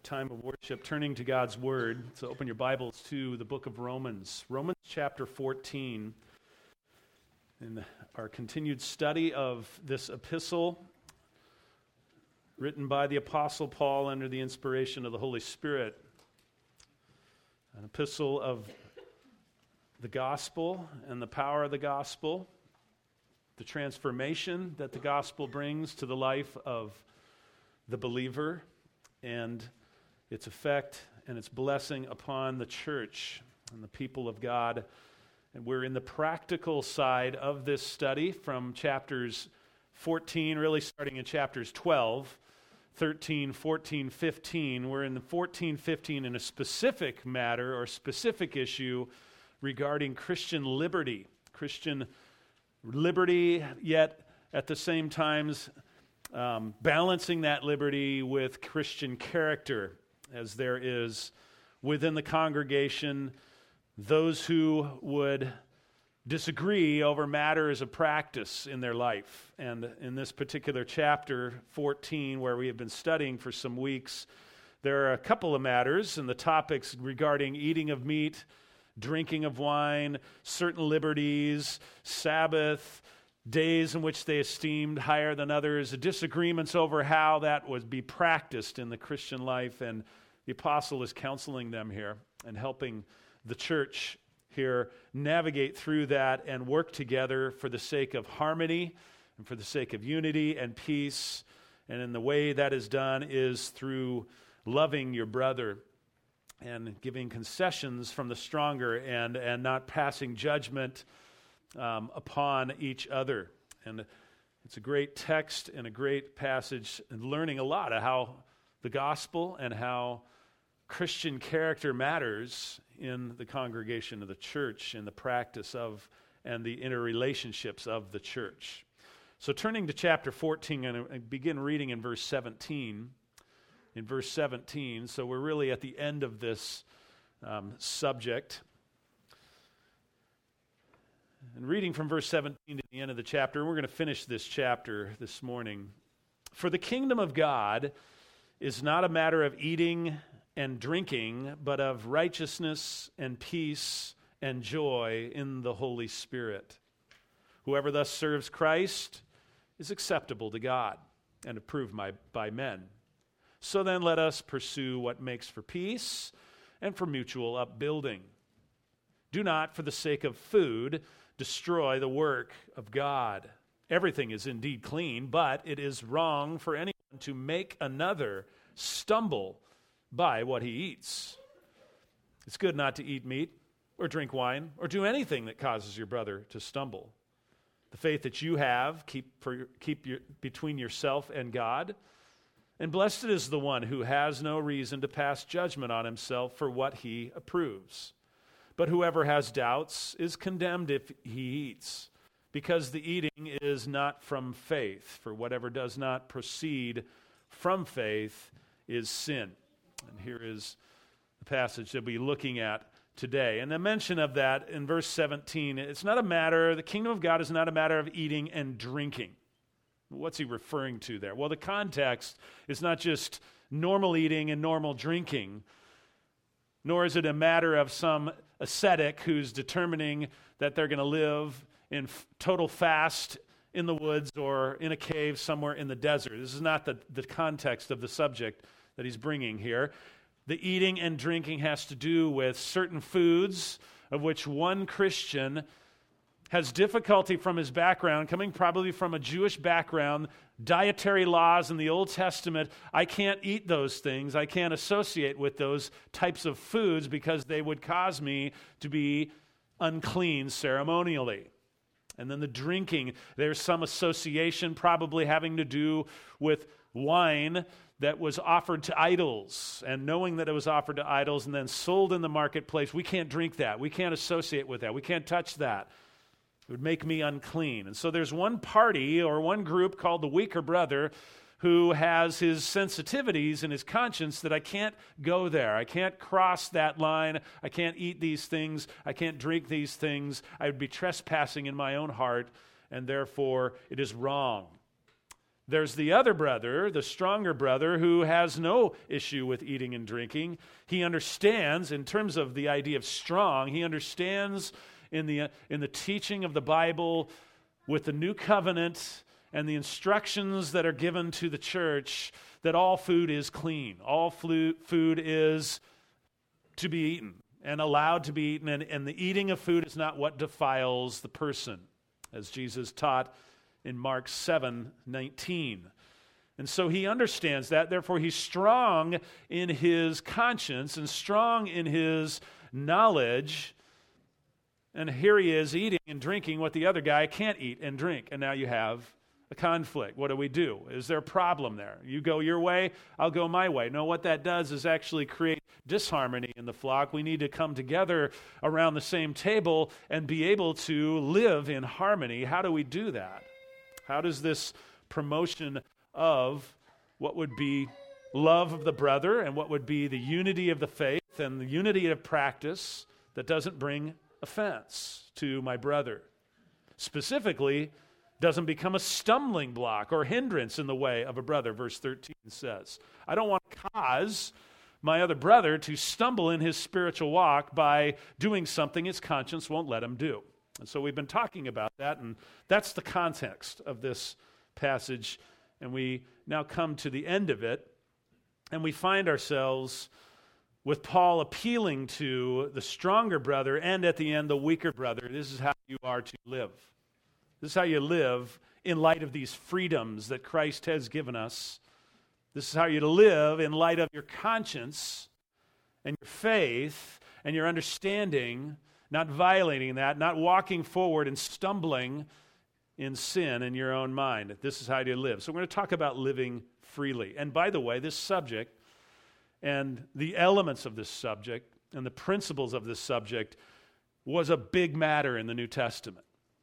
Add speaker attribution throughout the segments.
Speaker 1: time of worship, turning to God's Word. So open your Bibles to the book of Romans. Romans chapter 14. In our continued study of this epistle, written by the Apostle Paul under the inspiration of the Holy Spirit. An epistle of the gospel and the power of the gospel, the transformation that the gospel brings to the life of the believer, and its effect and its blessing upon the church and the people of God. And we're in the practical side of this study from chapters 14, really starting in chapters 12, 13, 14, 15. We're in the 14, 15 in a specific matter or specific issue regarding Christian liberty, yet at the same time balancing that liberty with Christian character, as there is within the congregation those who would disagree over matters of practice in their life. And in this particular chapter 14, where we have been studying for some weeks, there are a couple of matters and the topics regarding eating of meat, drinking of wine, certain liberties, Sabbath, days in which they esteemed higher than others, disagreements over how that would be practiced in the Christian life. And the apostle is counseling them here and helping the church here navigate through that and work together for the sake of harmony and for the sake of unity and peace. And in the way that is done is through loving your brother and giving concessions from the stronger and not passing judgment upon each other. And it's a great text and a great passage, and learning a lot of how the gospel and how Christian character matters in the congregation of the church and the practice of and the interrelationships of the church. So turning to chapter 14, and begin reading in verse 17. In verse 17, so we're really at the end of this subject. And reading from verse 17 to the end of the chapter, we're going to finish this chapter this morning. For the kingdom of God is not a matter of eating and drinking, but of righteousness and peace and joy in the Holy Spirit. Whoever thus serves Christ is acceptable to God and approved by men. So then let us pursue what makes for peace and for mutual upbuilding. Do not, for the sake of food, destroy the work of God. Everything is indeed clean, but it is wrong for anyone to make another stumble by what he eats. It's good not to eat meat or drink wine or do anything that causes your brother to stumble. The faith that you have, keep between yourself and God. And blessed is the one who has no reason to pass judgment on himself for what he approves. But whoever has doubts is condemned if he eats, because the eating is not from faith, for whatever does not proceed from faith is sin. And here is the passage that we'll be looking at today. And the mention of that in verse 17, the kingdom of God is not a matter of eating and drinking. What's he referring to there? Well, the context is not just normal eating and normal drinking, nor is it a matter of some ascetic who's determining that they're going to live in total fast in the woods or in a cave somewhere in the desert. This is not the context of the subject that he's bringing here. The eating and drinking has to do with certain foods of which one Christian has difficulty from his background, coming probably from a Jewish background, dietary laws in the Old Testament. I can't eat those things. I can't associate with those types of foods because they would cause me to be unclean ceremonially. And then the drinking, there's some association probably having to do with wine that was offered to idols, and knowing that it was offered to idols and then sold in the marketplace. We can't drink that. We can't associate with that. We can't touch that. It would make me unclean. And so there's one party or one group called the weaker brother who has his sensitivities and his conscience that I can't go there. I can't cross that line. I can't eat these things. I can't drink these things. I would be trespassing in my own heart, and therefore it is wrong. There's the other brother, the stronger brother, who has no issue with eating and drinking. He understands, in terms of the idea of strong, he understands in the teaching of the Bible with the new covenant and the instructions that are given to the church that all food is clean. All food is to be eaten and allowed to be eaten, and the eating of food is not what defiles the person, as Jesus taught in Mark 7:19. And so he understands that. Therefore, he's strong in his conscience and strong in his knowledge. And here he is eating and drinking what the other guy can't eat and drink. And now you have a conflict. What do? Is there a problem there? You go your way, I'll go my way. No, what that does is actually create disharmony in the flock. We need to come together around the same table and be able to live in harmony. How do we do that? How does this promotion of what would be love of the brother and what would be the unity of the faith and the unity of practice that doesn't bring offense to my brother? Specifically, doesn't become a stumbling block or hindrance in the way of a brother, verse 13 says. I don't want to cause my other brother to stumble in his spiritual walk by doing something his conscience won't let him do. And so we've been talking about that, and that's the context of this passage. And we now come to the end of it, and we find ourselves with Paul appealing to the stronger brother and at the end the weaker brother. This is how you are to live. This is how you live in light of these freedoms that Christ has given us. This is how you live in light of your conscience and your faith and your understanding, not violating that, not walking forward and stumbling in sin in your own mind. This is how you live. So we're going to talk about living freely. And by the way, this subject and the elements of this subject and the principles of this subject was a big matter in the New Testament.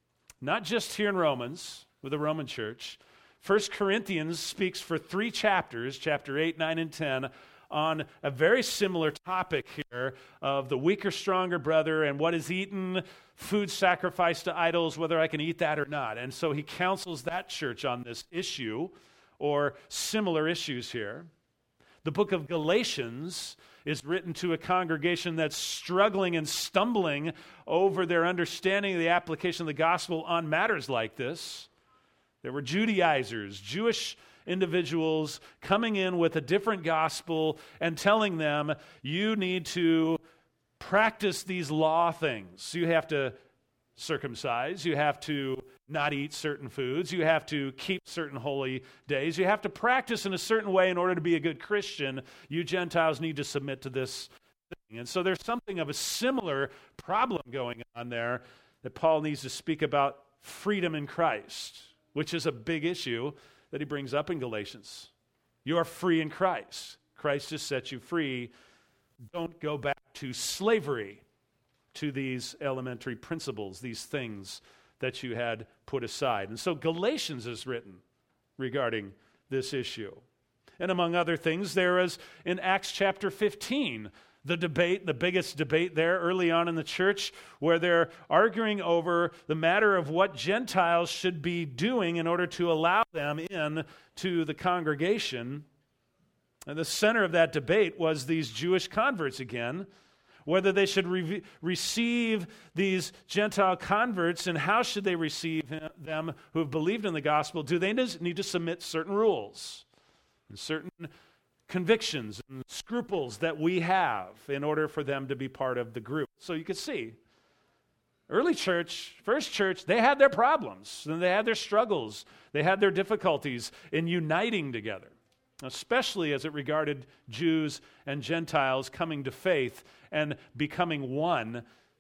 Speaker 1: Not just here in Romans, with the Roman church. 1 Corinthians speaks for 3 chapters, chapter 8, 9, and 10, on a very similar topic here of the weaker, stronger brother and what is eaten, food sacrificed to idols, whether I can eat that or not. And so he counsels that church on this issue or similar issues here. The book of Galatians is written to a congregation that's struggling and stumbling over their understanding of the application of the gospel on matters like this. There were Judaizers, Jewish individuals coming in with a different gospel and telling them, you need to practice these law things. You have to circumcise, you have to not eat certain foods, you have to keep certain holy days, you have to practice in a certain way in order to be a good Christian. You Gentiles need to submit to this thing. And so there's something of a similar problem going on there that Paul needs to speak about freedom in Christ, which is a big issue that he brings up in Galatians. You are free in Christ. Christ has set you free. Don't go back to slavery, to these elementary principles, these things that you had put aside. And so Galatians is written regarding this issue. And among other things, there is in Acts chapter 15, the debate, the biggest debate there early on in the church, where they're arguing over the matter of what Gentiles should be doing in order to allow them in to the congregation. And the center of that debate was these Jewish converts again, whether they should receive these Gentile converts, and how should they receive them who have believed in the gospel. Do they need to submit certain rules and certain convictions and scruples that we have in order for them to be part of the group? So you can see, early church, first church, they had their problems, and they had their struggles. They had their difficulties in uniting together, especially as it regarded Jews and Gentiles coming to faith and becoming one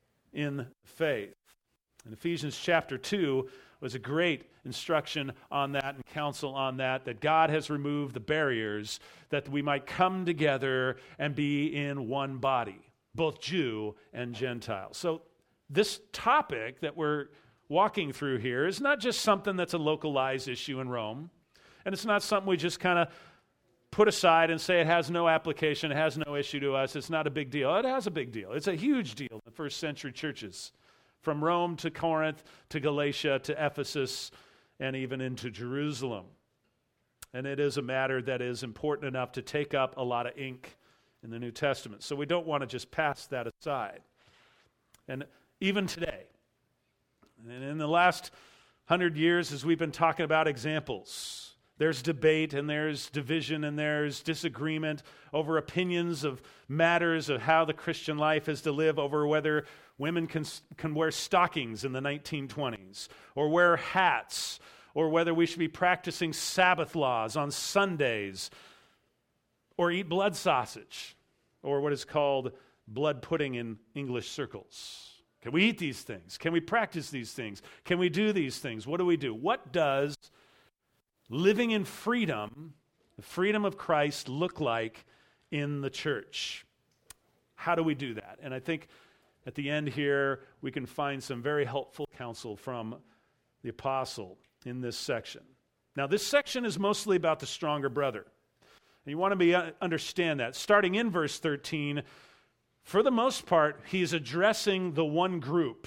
Speaker 1: in faith. In Ephesians chapter 2 was a great instruction on that and counsel on that God has removed the barriers that we might come together and be in one body, both Jew and Gentile. So this topic that we're walking through here is not just something that's a localized issue in Rome, and it's not something we just kind of put aside and say it has no application, it has no issue to us, it's not a big deal. It has a big deal. It's a huge deal in the first century churches, from Rome to Corinth to Galatia to Ephesus and even into Jerusalem. And it is a matter that is important enough to take up a lot of ink in the New Testament. So we don't want to just pass that aside. And even today, and in the last 100 years, as we've been talking about examples, there's debate and there's division and there's disagreement over opinions of matters of how the Christian life is to live, over whether women can wear stockings in the 1920s or wear hats, or whether we should be practicing Sabbath laws on Sundays, or eat blood sausage, or what is called blood pudding in English circles. Can we eat these things? Can we practice these things? Can we do these things? What do we do? What does living in freedom, the freedom of Christ, look like in the church? How do we do that? And I think at the end here, we can find some very helpful counsel from the apostle in this section. Now, this section is mostly about the stronger brother. And you want to understand that. Starting in verse 13, for the most part, he's addressing the one group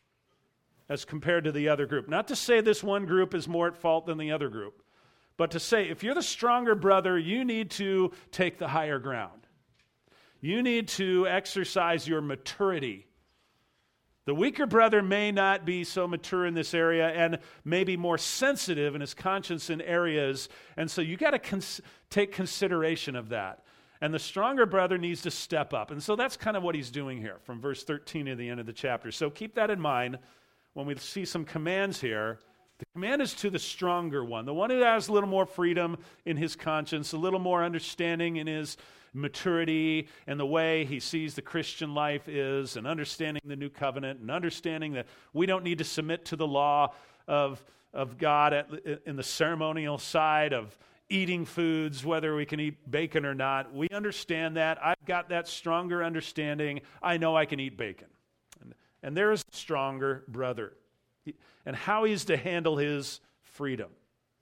Speaker 1: as compared to the other group. Not to say this one group is more at fault than the other group, but to say if you're the stronger brother, you need to take the higher ground. You need to exercise your maturity. The weaker brother may not be so mature in this area and may be more sensitive in his conscience in areas, and so you got to take consideration of that. And the stronger brother needs to step up. And so that's kind of what he's doing here from verse 13 to the end of the chapter. So keep that in mind when we see some commands here. The command is to the stronger one, the one who has a little more freedom in his conscience, a little more understanding in his maturity and the way he sees the Christian life is, and understanding the new covenant, and understanding that we don't need to submit to the law of God in the ceremonial side of eating foods, whether we can eat bacon or not. We understand that. I've got that stronger understanding. I know I can eat bacon. And there is a stronger brother, and how he's to handle his freedom.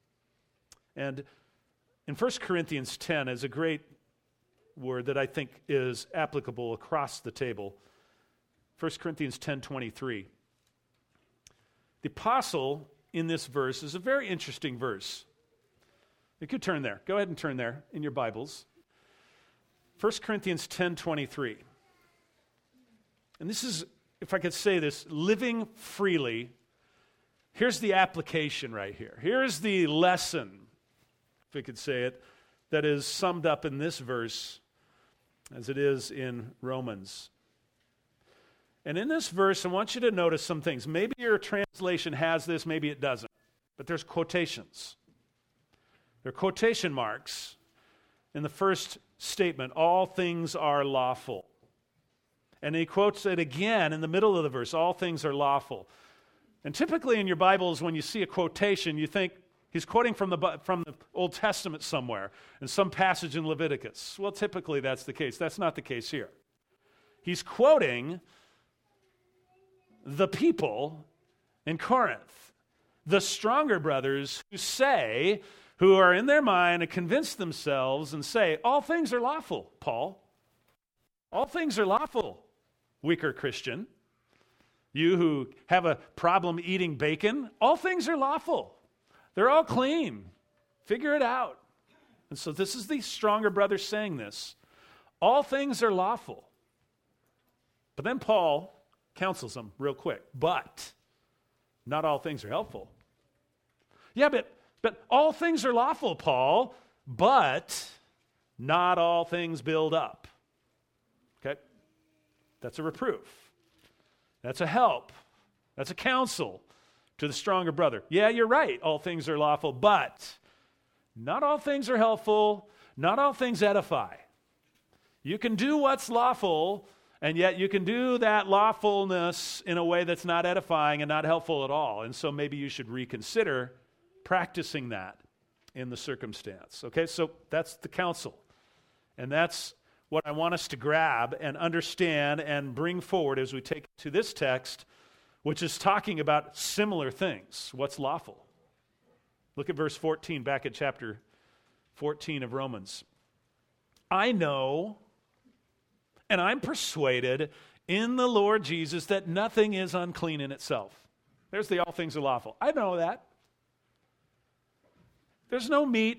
Speaker 1: And in 1 Corinthians 10 is a great word that I think is applicable across the table. 1 Corinthians 10:23. The apostle in this verse is a very interesting verse. You could turn there. Go ahead and turn there in your Bibles. 1 Corinthians 10:23. And this is, if I could say this, living freely. Here's the application right here. Here's the lesson, if we could say it, that is summed up in this verse as it is in Romans. And in this verse, I want you to notice some things. Maybe your translation has this, maybe it doesn't. But there's quotations. There are quotation marks in the first statement, all things are lawful. And he quotes it again in the middle of the verse, all things are lawful. And typically in your Bibles, when you see a quotation, you think he's quoting from the Old Testament somewhere, in some passage in Leviticus. Well, typically that's the case. That's not the case here. He's quoting the people in Corinth, the stronger brothers who are in their mind and convince themselves and say, all things are lawful, Paul. All things are lawful, weaker Christian. You who have a problem eating bacon, all things are lawful. They're all clean. Figure it out. And so this is the stronger brother saying this. All things are lawful. But then Paul counsels them real quick. But not all things are helpful. Yeah, but all things are lawful, Paul, but not all things build up. Okay? That's a reproof. That's a help. That's a counsel to the stronger brother. Yeah, you're right. All things are lawful, but not all things are helpful. Not all things edify. You can do what's lawful, and yet you can do that lawfulness in a way that's not edifying and not helpful at all. And so maybe you should reconsider practicing that in the circumstance. Okay, so that's the counsel. And that's what I want us to grab and understand and bring forward as we take to this text, which is talking about similar things. What's lawful? Look at verse 14, back at chapter 14 of Romans. I know, and I'm persuaded in the Lord Jesus that nothing is unclean in itself. There's the all things are lawful. I know that. There's no meat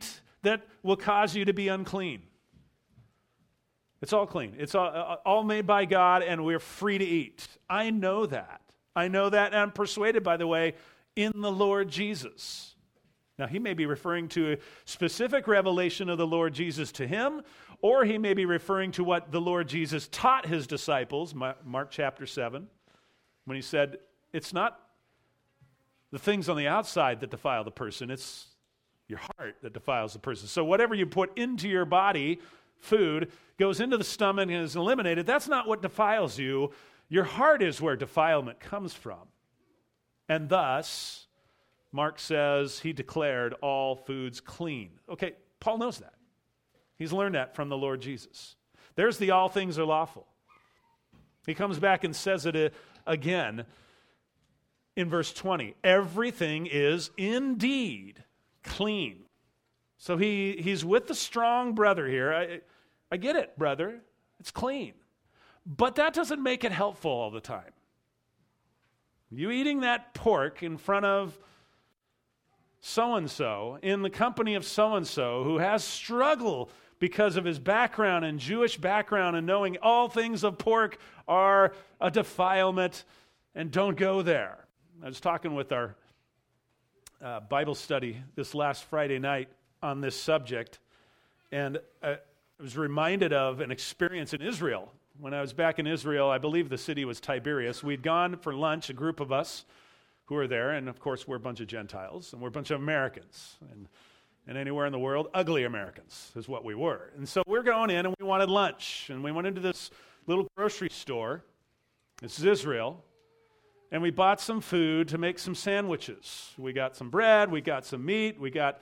Speaker 1: that will cause you to be unclean. It's all clean. It's all made by God, and we're free to eat. I know that. I know that, and I'm persuaded, by the way, in the Lord Jesus. Now, he may be referring to a specific revelation of the Lord Jesus to him, or he may be referring to what the Lord Jesus taught his disciples, Mark chapter 7, when he said, it's not the things on the outside that defile the person, it's your heart that defiles the person. So whatever you put into your body, food, goes into the stomach and is eliminated, that's not what defiles you. Your heart is where defilement comes from. And thus, Mark says he declared all foods clean. Okay, Paul knows that. He's learned that from the Lord Jesus. There's the all things are lawful. He comes back and says it again in verse 20. Everything is indeed clean. So he's with the strong brother here. I get it, brother. It's clean. But that doesn't make it helpful all the time. You eating that pork in front of so-and-so, in the company of so-and-so, who has struggle because of his background and Jewish background and knowing all things of pork are a defilement, and don't go there. I was talking with our Bible study this last Friday night on this subject, and I was reminded of an experience in Israel. When I was back in Israel, I believe the city was Tiberias. We'd gone for lunch, a group of us who were there, and of course we're a bunch of Gentiles, and we're a bunch of Americans, and anywhere in the world, ugly Americans is what we were. And so we're going in, and we wanted lunch, and we went into this little grocery store. This is Israel, and we bought some food to make some sandwiches. We got some bread, we got some meat, we got,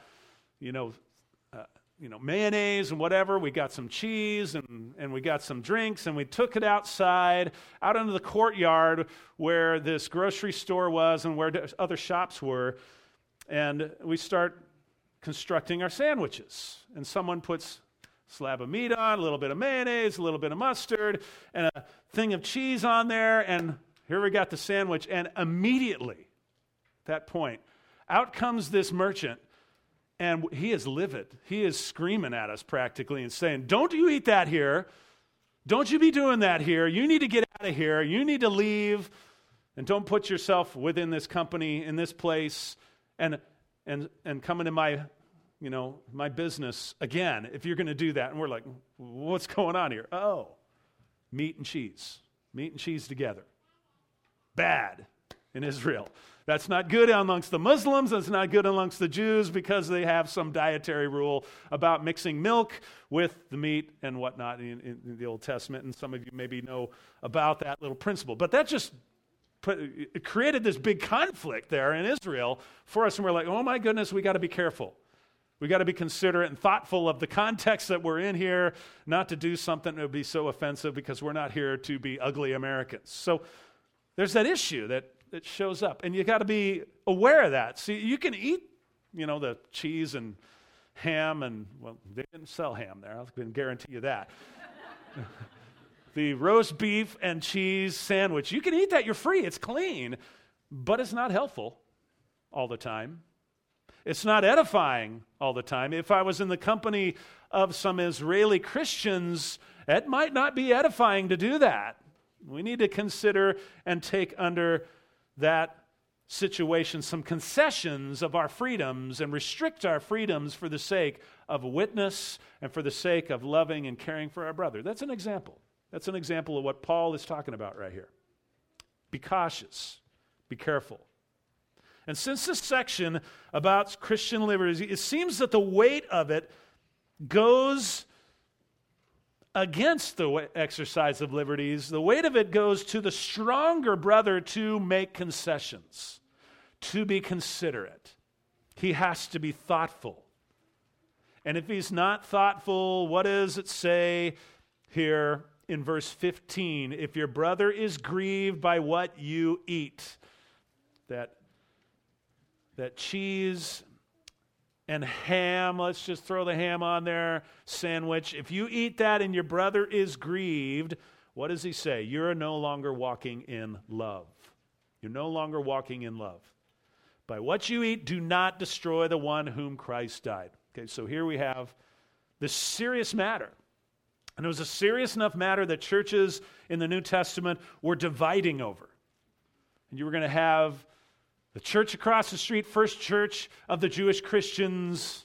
Speaker 1: mayonnaise and whatever. We got some cheese and we got some drinks, and we took it outside, out into the courtyard where this grocery store was and where other shops were, and we start constructing our sandwiches. And someone puts a slab of meat on, a little bit of mayonnaise, a little bit of mustard, and a thing of cheese on there, and here we got the sandwich, and immediately, at that point, out comes this merchant. And he is livid. He is screaming at us practically and saying, don't you eat that here. Don't you be doing that here. You need to get out of here. You need to leave. And don't put yourself within this company, in this place, and come into my business again if you're going to do that. And we're like, what's going on here? Oh, meat and cheese. Meat and cheese together. Bad in Israel. That's not good amongst the Muslims. That's not good amongst the Jews because they have some dietary rule about mixing milk with the meat and whatnot in the Old Testament. And some of you maybe know about that little principle. But that just it created this big conflict there in Israel for us. And we're like, oh my goodness, we got to be careful. We got to be considerate and thoughtful of the context that we're in here, not to do something that would be so offensive because we're not here to be ugly Americans. So there's that issue that shows up, and you got to be aware of that. See, you can eat, the cheese and ham, and well, they didn't sell ham there. I can guarantee you that. The roast beef and cheese sandwich, you can eat that. You're free. It's clean, but it's not helpful all the time. It's not edifying all the time. If I was in the company of some Israeli Christians, it might not be edifying to do that. We need to consider and take under that situation some concessions of our freedoms and restrict our freedoms for the sake of witness and for the sake of loving and caring for our brother. That's an example. That's an example of what Paul is talking about right here. Be cautious. Be careful. And since this section about Christian liberty, it seems that the weight of it goes against the exercise of liberties. The weight of it goes to the stronger brother to make concessions, to be considerate. He has to be thoughtful. And if he's not thoughtful, what does it say here in verse 15? If your brother is grieved by what you eat, that cheese and ham, let's just throw the ham on there, sandwich. If you eat that and your brother is grieved, what does he say? You're no longer walking in love. You're no longer walking in love. By what you eat, do not destroy the one whom Christ died. Okay, so here we have this serious matter. And it was a serious enough matter that churches in the New Testament were dividing over. And you were going to have the church across the street, First Church of the Jewish Christians,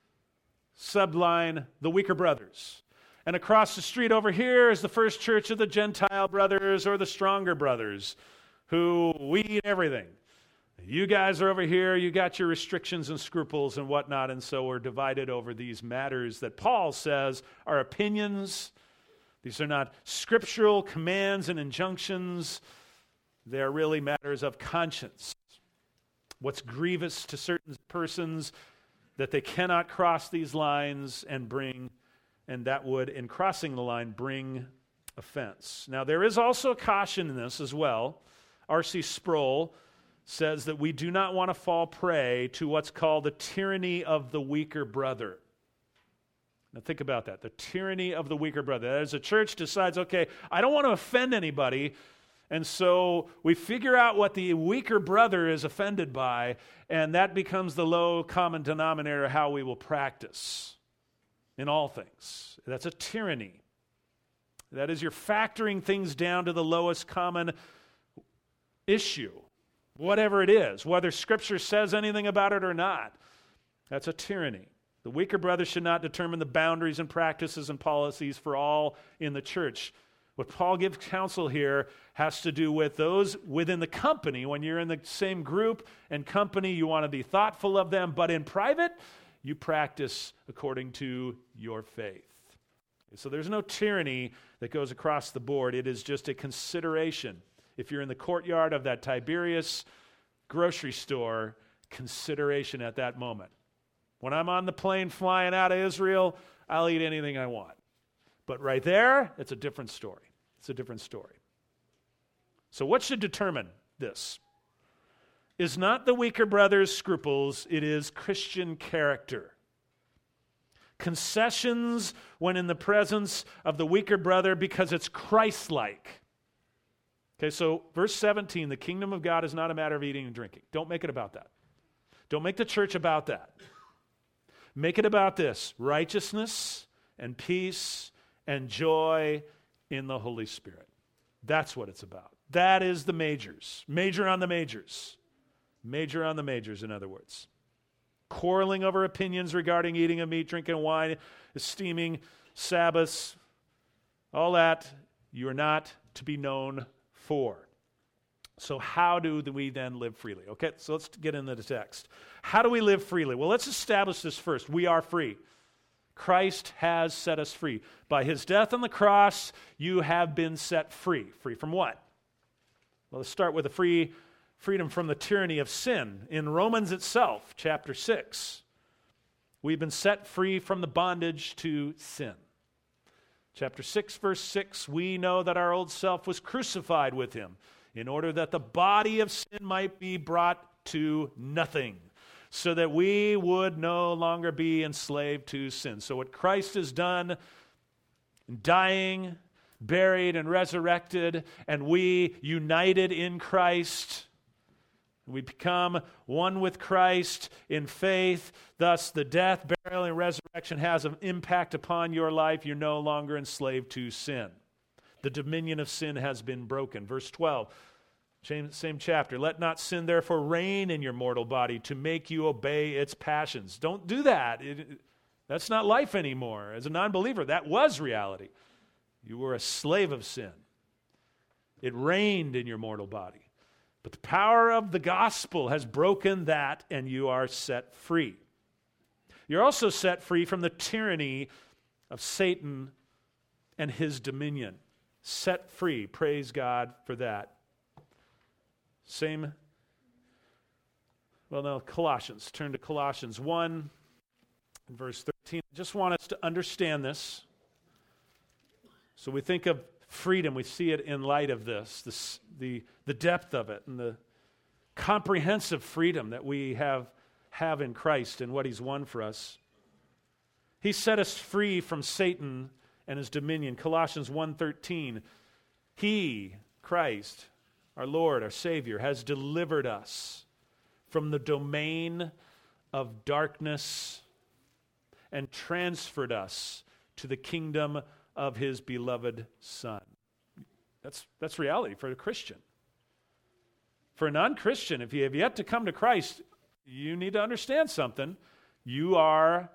Speaker 1: subline, the weaker brothers. And across the street over here is the First Church of the Gentile brothers or the stronger brothers who we eat everything. You guys are over here, you got your restrictions and scruples and whatnot, and so we're divided over these matters that Paul says are opinions. These are not scriptural commands and injunctions. They are really matters of conscience. What's grievous to certain persons that they cannot cross these lines and that would, in crossing the line, bring offense. Now, there is also a caution in this as well. R.C. Sproul says that we do not want to fall prey to what's called the tyranny of the weaker brother. Now think about that, the tyranny of the weaker brother. As a church decides, okay, I don't want to offend anybody, and so we figure out what the weaker brother is offended by, and that becomes the low common denominator of how we will practice in all things. That's a tyranny. That is, you're factoring things down to the lowest common issue. Whatever it is, whether Scripture says anything about it or not, that's a tyranny. The weaker brother should not determine the boundaries and practices and policies for all in the church. What Paul gives counsel here has to do with those within the company. When you're in the same group and company, you want to be thoughtful of them, but in private, you practice according to your faith. So there's no tyranny that goes across the board. It is just a consideration. If you're in the courtyard of that Tiberias grocery store, consideration at that moment. When I'm on the plane flying out of Israel, I'll eat anything I want. But right there, it's a different story. It's a different story. So what should determine this? Is not the weaker brother's scruples, it is Christian character. Concessions when in the presence of the weaker brother because it's Christ-like. Okay, so verse 17, the kingdom of God is not a matter of eating and drinking. Don't make it about that. Don't make the church about that. Make it about this: righteousness and peace and joy in the Holy Spirit. That's what it's about. That is the majors. Major on the majors. Major on the majors, in other words. Quarreling over opinions regarding eating of meat, drinking of wine, esteeming Sabbaths, all that you are not to be known for. So how do we then live freely? Okay, so let's get into the text. How do we live freely? Well, let's establish this first. We are free. Christ has set us free. By his death on the cross, you have been set free. Free from what? Well, let's start with the freedom from the tyranny of sin. In Romans itself, chapter 6, we've been set free from the bondage to sin. Chapter 6, verse 6, we know that our old self was crucified with him in order that the body of sin might be brought to nothing, so that we would no longer be enslaved to sin. So what Christ has done, dying, buried, and resurrected, and we united in Christ, we become one with Christ in faith. Thus, the death, burial, and resurrection has an impact upon your life. You're no longer enslaved to sin. The dominion of sin has been broken. Verse 12, same chapter. Let not sin therefore reign in your mortal body to make you obey its passions. Don't do that. That's not life anymore. As a non-believer, that was reality. You were a slave of sin. It reigned in your mortal body. But the power of the gospel has broken that, and you are set free. You're also set free from the tyranny of Satan and his dominion. Set free. Praise God for that. Colossians. Turn to Colossians 1, verse 13. I just want us to understand this. So we think of freedom, we see it in light of this, the depth of it, and the comprehensive freedom that we have in Christ and what he's won for us. He set us free from Satan and his dominion. Colossians 1:13. He, Christ, our Lord, our Savior, has delivered us from the domain of darkness and transferred us to the kingdom of his beloved Son. That's reality for a Christian. For a non-Christian, if you have yet to come to Christ, you need to understand something. You are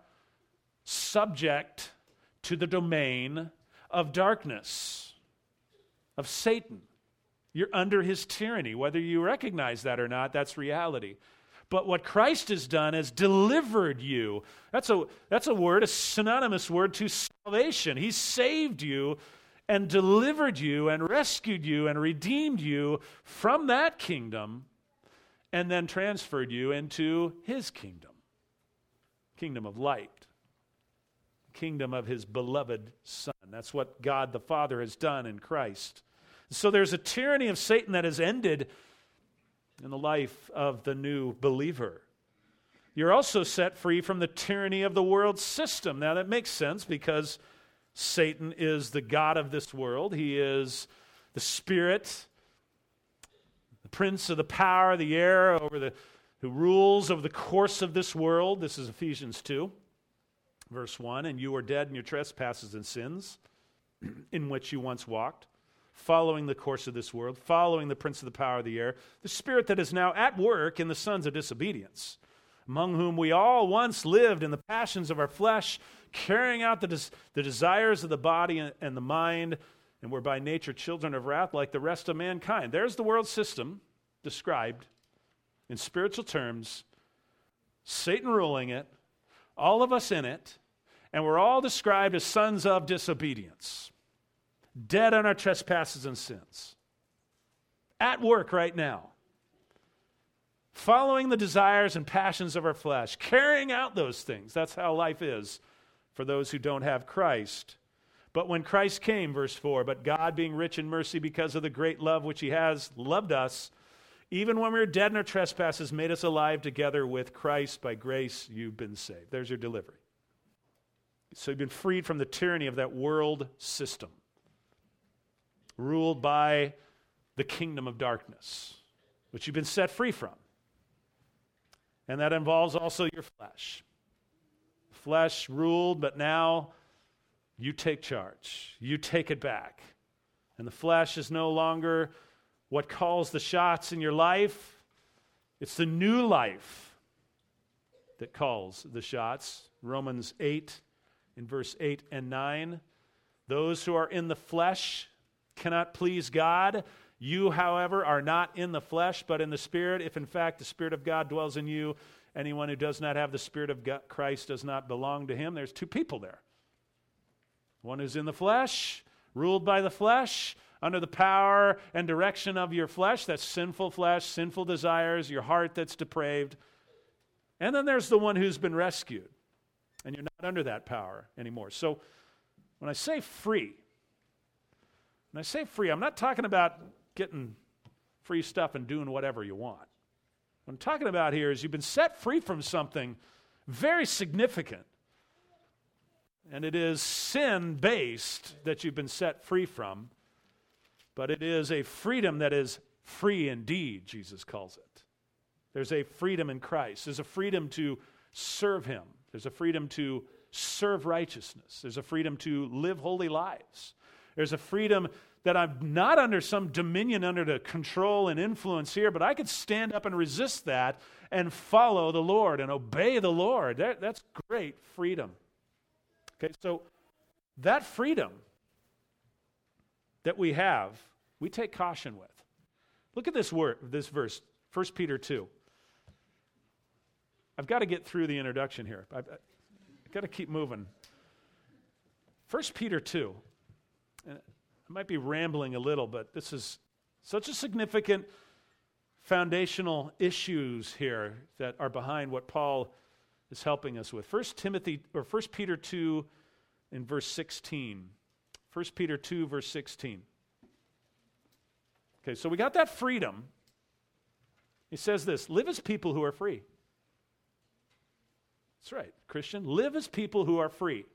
Speaker 1: subject to the domain of darkness, of Satan. You're under his tyranny. Whether you recognize that or not, that's reality. But what Christ has done is delivered you. That's a word, a synonymous word to salvation. He saved you and delivered you and rescued you and redeemed you from that kingdom and then transferred you into his kingdom, kingdom of light, kingdom of his beloved Son. That's what God the Father has done in Christ. So there's a tyranny of Satan that has ended in the life of the new believer. You're also set free from the tyranny of the world system. Now that makes sense because Satan is the god of this world. He is the spirit, the prince of the power of the air, who rules over the course of this world. This is Ephesians 2, verse 1. And you were dead in your trespasses and sins, in which you once walked, following the course of this world, following the prince of the power of the air, the spirit that is now at work in the sons of disobedience, among whom we all once lived in the passions of our flesh, carrying out the desires of the body and the mind, and were by nature children of wrath like the rest of mankind. There's the world system described in spiritual terms, Satan ruling it, all of us in it, and we're all described as sons of disobedience, dead on our trespasses and sins, at work right now, following the desires and passions of our flesh, carrying out those things. That's how life is for those who don't have Christ. But when Christ came, verse 4, but God being rich in mercy because of the great love which he has loved us, even when we were dead in our trespasses, made us alive together with Christ. By grace you've been saved. There's your delivery. So you've been freed from the tyranny of that world system, ruled by the kingdom of darkness, which you've been set free from. And that involves also your flesh. Flesh ruled, but now you take charge. You take it back. And the flesh is no longer what calls the shots in your life. It's the new life that calls the shots. Romans 8, in verse 8 and 9. Those who are in the flesh cannot please God. You, however, are not in the flesh, but in the Spirit, if in fact the Spirit of God dwells in you. Anyone who does not have the Spirit of Christ does not belong to him. There's two people there. One who's in the flesh, ruled by the flesh, under the power and direction of your flesh. That's sinful flesh, sinful desires, your heart that's depraved. And then there's the one who's been rescued, and you're not under that power anymore. So when I say free, I'm not talking about getting free stuff and doing whatever you want. What I'm talking about here is you've been set free from something very significant. And it is sin-based that you've been set free from. But it is a freedom that is free indeed, Jesus calls it. There's a freedom in Christ. There's a freedom to serve him. There's a freedom to serve righteousness. There's a freedom to live holy lives. There's a freedom that I'm not under some dominion, under the control and influence here, but I could stand up and resist that and follow the Lord and obey the Lord. That's great freedom. Okay, so that freedom that we have, we take caution with. Look at this verse, 1 Peter 2. I've got to get through the introduction here. I've got to keep moving. 1 Peter 2. I might be rambling a little, but this is such a significant foundational issues here that are behind what Paul is helping us with. 1 Peter 2 in verse 16. 1 Peter 2 verse 16. Okay, so we got that freedom. He says this, live as people who are free. That's right, Christian. Live as people who are free.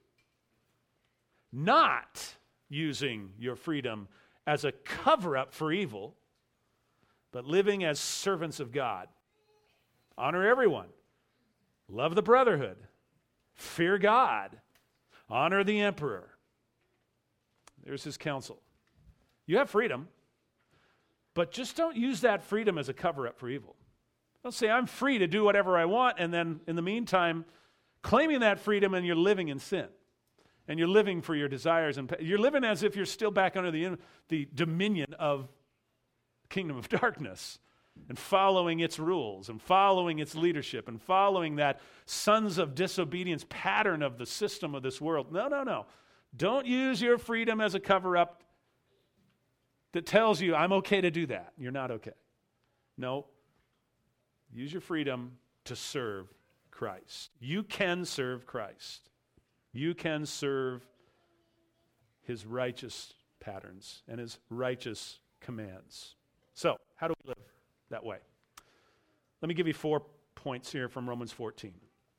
Speaker 1: Not using your freedom as a cover-up for evil, but living as servants of God. Honor everyone. Love the brotherhood. Fear God. Honor the emperor. There's his counsel. You have freedom, but just don't use that freedom as a cover-up for evil. Don't say, I'm free to do whatever I want, and then in the meantime, claiming that freedom and you're living in sin. And you're living for your desires. And you're living as if you're still back under the dominion of the kingdom of darkness and following its rules and following its leadership and following that sons of disobedience pattern of the system of this world. No. Don't use your freedom as a cover-up that tells you, I'm okay to do that. You're not okay. No. Use your freedom to serve Christ. You can serve Christ. You can serve his righteous patterns and his righteous commands. So, how do we live that way? Let me give you 4 points here from Romans 14.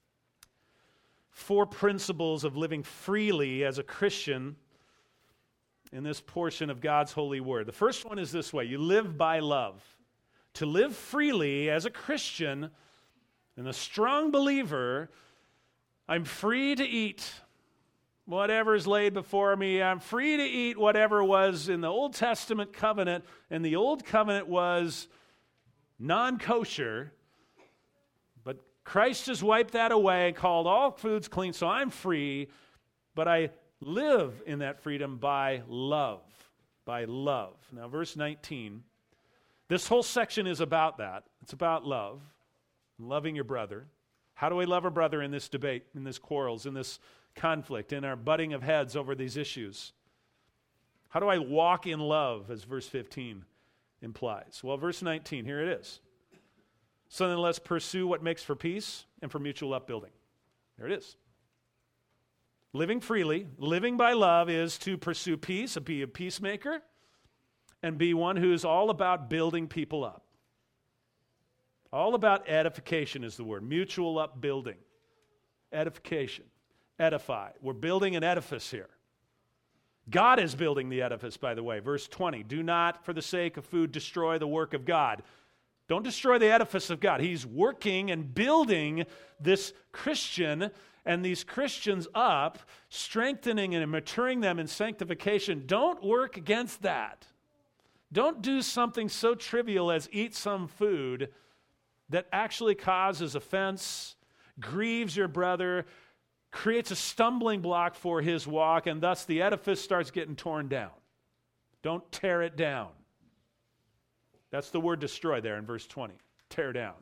Speaker 1: 4 principles of living freely as a Christian in this portion of God's holy word. The first one is this way: you live by love. To live freely as a Christian and a strong believer, I'm free to eat whatever is laid before me. I'm free to eat whatever was in the Old Testament covenant, and the Old Covenant was non-kosher, but Christ has wiped that away and called all foods clean, so I'm free, but I live in that freedom by love. By love. Now, verse 19, this whole section is about that. It's about love, loving your brother. How do we love our brother in this debate, in this quarrels, in this conflict, in our butting of heads over these issues? How do I walk in love, as verse 15 implies? Well, verse 19, here it is. So then let's pursue what makes for peace and for mutual upbuilding. There it is. Living freely, living by love is to pursue peace, be a peacemaker, and be one who's all about building people up. All about edification is the word. Mutual upbuilding. Edification. Edify. We're building an edifice here. God is building the edifice, by the way. Verse 20, do not, for the sake of food, destroy the work of God. Don't destroy the edifice of God. He's working and building this Christian and these Christians up, strengthening and maturing them in sanctification. Don't work against that. Don't do something so trivial as eat some food that actually causes offense, grieves your brother, creates a stumbling block for his walk, and thus the edifice starts getting torn down. Don't tear it down. That's the word destroy there in verse 20. Tear down.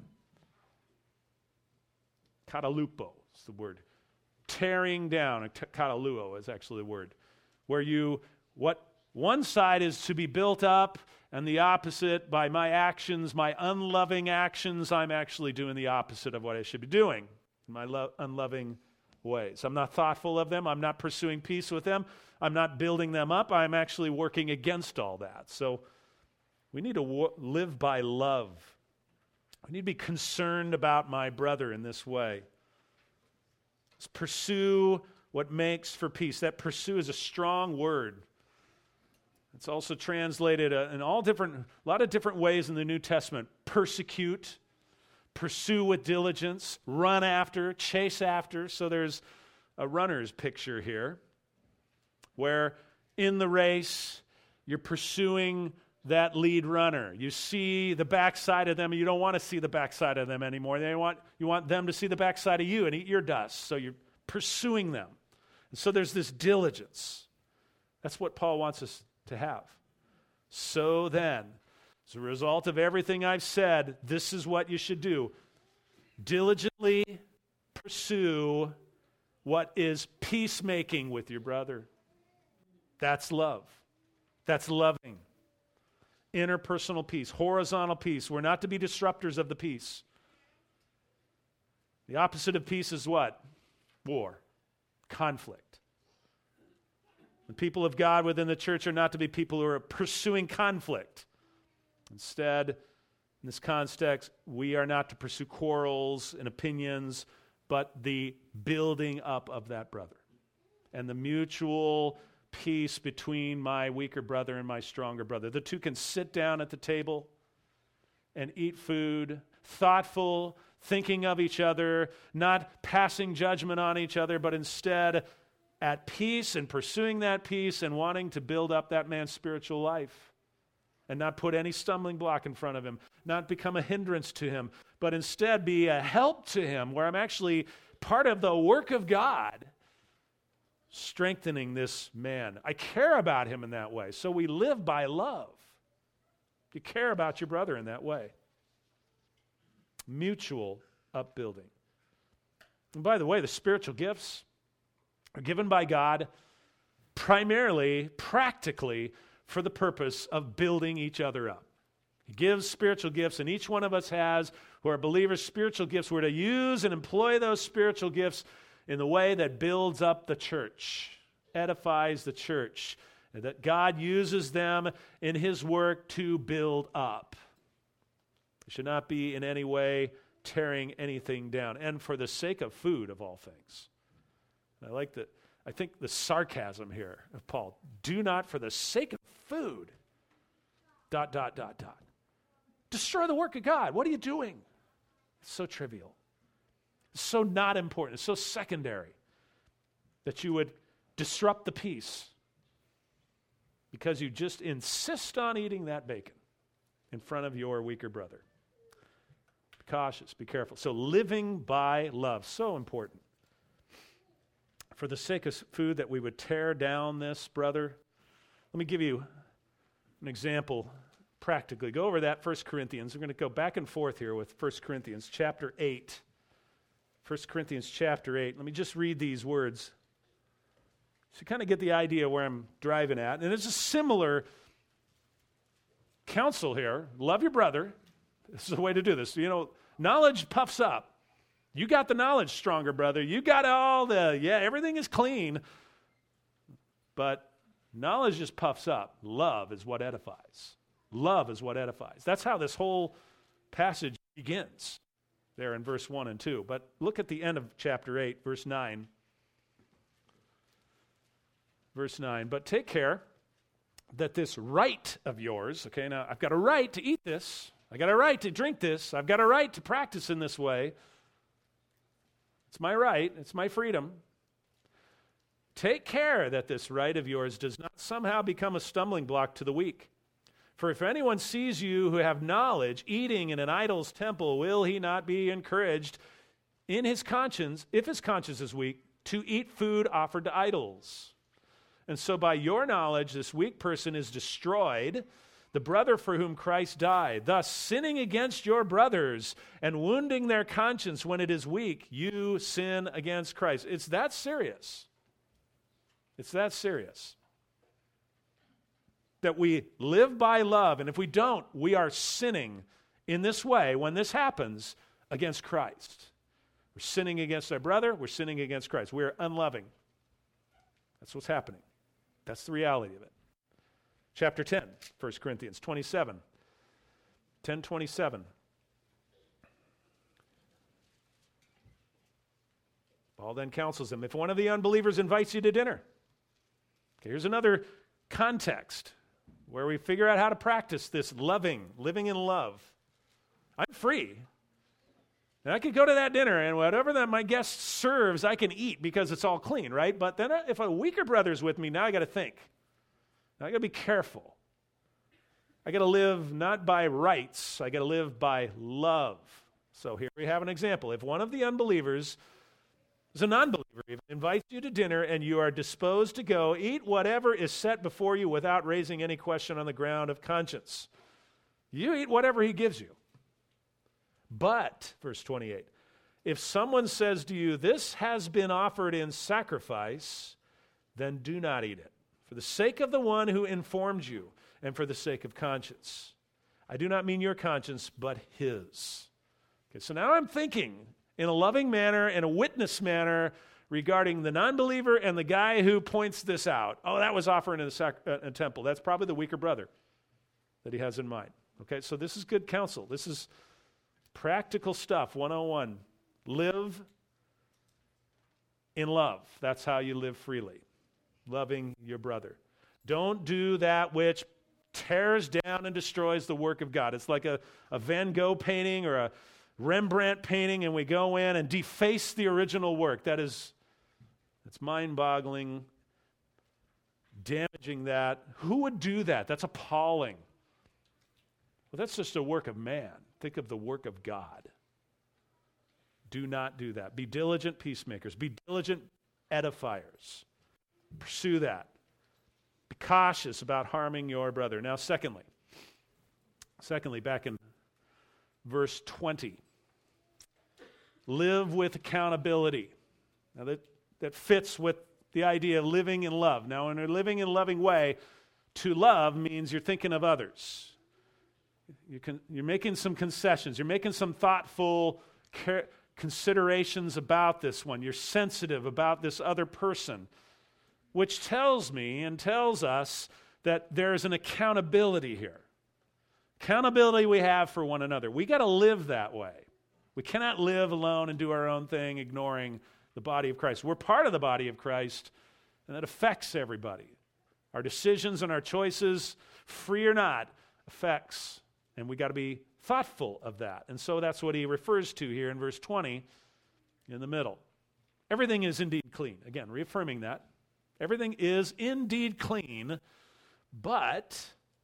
Speaker 1: Katalupo is the word. Tearing down. Kataluo is actually the word. Where one side is to be built up, and the opposite, by my actions, my unloving actions, I'm actually doing the opposite of what I should be doing. My unloving ways. I'm not thoughtful of them. I'm not pursuing peace with them. I'm not building them up. I'm actually working against all that. So we need to live by love. I need to be concerned about my brother in this way. Let's pursue what makes for peace. That pursue is a strong word. It's also translated in a lot of different ways in the New Testament. Persecute, pursue with diligence, run after, chase after. So there's a runner's picture here where in the race you're pursuing that lead runner. You see the backside of them, and you don't want to see the backside of them anymore. You want them to see the backside of you and eat your dust. So you're pursuing them. And so there's this diligence. That's what Paul wants us to have. So then, as a result of everything I've said, this is what you should do. Diligently pursue what is peacemaking with your brother. That's love. That's loving. Interpersonal peace, horizontal peace. We're not to be disruptors of the peace. The opposite of peace is what? War, conflict. The people of God within the church are not to be people who are pursuing conflict. Instead, in this context, we are not to pursue quarrels and opinions, but the building up of that brother and the mutual peace between my weaker brother and my stronger brother. The two can sit down at the table and eat food, thoughtful, thinking of each other, not passing judgment on each other, but instead at peace and pursuing that peace and wanting to build up that man's spiritual life and not put any stumbling block in front of him, not become a hindrance to him, but instead be a help to him where I'm actually part of the work of God strengthening this man. I care about him in that way. So we live by love. You care about your brother in that way. Mutual upbuilding. And by the way, the spiritual gifts are given by God primarily, practically, for the purpose of building each other up. He gives spiritual gifts, and each one of us has, who are believers, spiritual gifts. We're to use and employ those spiritual gifts in the way that builds up the church, edifies the church, and that God uses them in His work to build up. It should not be in any way tearing anything down, and for the sake of food, of all things. I think the sarcasm here of Paul, do not for the sake of food, ... Destroy the work of God. What are you doing? It's so trivial. It's so not important. It's so secondary that you would disrupt the peace because you just insist on eating that bacon in front of your weaker brother. Be cautious. Be careful. So living by love, so important. For the sake of food, that we would tear down this brother. Let me give you an example practically. Go over that 1 Corinthians. We're going to go back and forth here with 1 Corinthians chapter 8. 1 Corinthians chapter 8. Let me just read these words so you kind of get the idea where I'm driving at. And it's a similar counsel here. Love your brother. This is the way to do this. You know, knowledge puffs up. You got the knowledge stronger, brother. You got everything is clean. But knowledge just puffs up. Love is what edifies. Love is what edifies. That's how this whole passage begins there in verse 1 and 2. But look at the end of chapter 8, verse 9. Verse 9, but take care that this right of yours, okay, now I've got a right to eat this. I've got a right to drink this. I've got a right to practice in this way. It's my right. It's my freedom. Take care that this right of yours does not somehow become a stumbling block to the weak. For if anyone sees you who have knowledge eating in an idol's temple, will he not be encouraged in his conscience, if his conscience is weak, to eat food offered to idols? And so by your knowledge, this weak person is destroyed, the brother for whom Christ died. Thus, sinning against your brothers and wounding their conscience when it is weak, you sin against Christ. It's that serious. It's that serious. That we live by love, and if we don't, we are sinning in this way when this happens against Christ. We're sinning against our brother, we're sinning against Christ. We're unloving. That's what's happening. That's the reality of it. Chapter 10, 1 Corinthians 27. 10:27. Paul then counsels them. If one of the unbelievers invites you to dinner, okay, here's another context where we figure out how to practice this living in love. I'm free. And I could go to that dinner, and whatever that my guest serves, I can eat because it's all clean, right? But then if a weaker brother's with me, now I got to think. Now I got to be careful. I got to live not by rights. I got to live by love. So here we have an example. If one of the unbelievers is a non-believer, invites you to dinner and you are disposed to go, eat whatever is set before you without raising any question on the ground of conscience. You eat whatever he gives you. But, verse 28, if someone says to you, this has been offered in sacrifice, then do not eat it, for the sake of the one who informed you and for the sake of conscience. I do not mean your conscience, but his. Okay, so now I'm thinking in a loving manner, in a witness manner, regarding the non-believer and the guy who points this out. Oh, that was offered in a temple. That's probably the weaker brother that he has in mind. Okay, so this is good counsel. This is practical stuff, 101. Live in love. That's how you live freely. Loving your brother. Don't do that which tears down and destroys the work of God. It's like a Van Gogh painting or Rembrandt painting and we go in and deface the original work. That's mind-boggling, damaging that. Who would do that? That's appalling. Well, that's just a work of man. Think of the work of God. Do not do that. Be diligent peacemakers. Be diligent edifiers. Pursue that. Be cautious about harming your brother. Now, secondly, back in verse 20, live with accountability. Now, that fits with the idea of living in love. Now, in a living in a loving way, to love means you're thinking of others. You're making some concessions. You're making some thoughtful considerations about this one. You're sensitive about this other person, which tells me and tells us that there's an accountability here. Accountability we have for one another. We got to live that way. We cannot live alone and do our own thing, ignoring the body of Christ. We're part of the body of Christ, and that affects everybody. Our decisions and our choices, free or not, affects, and we got to be thoughtful of that. And so that's what he refers to here in verse 20 in the middle. Everything is indeed clean. Again, reaffirming that. Everything is indeed clean, but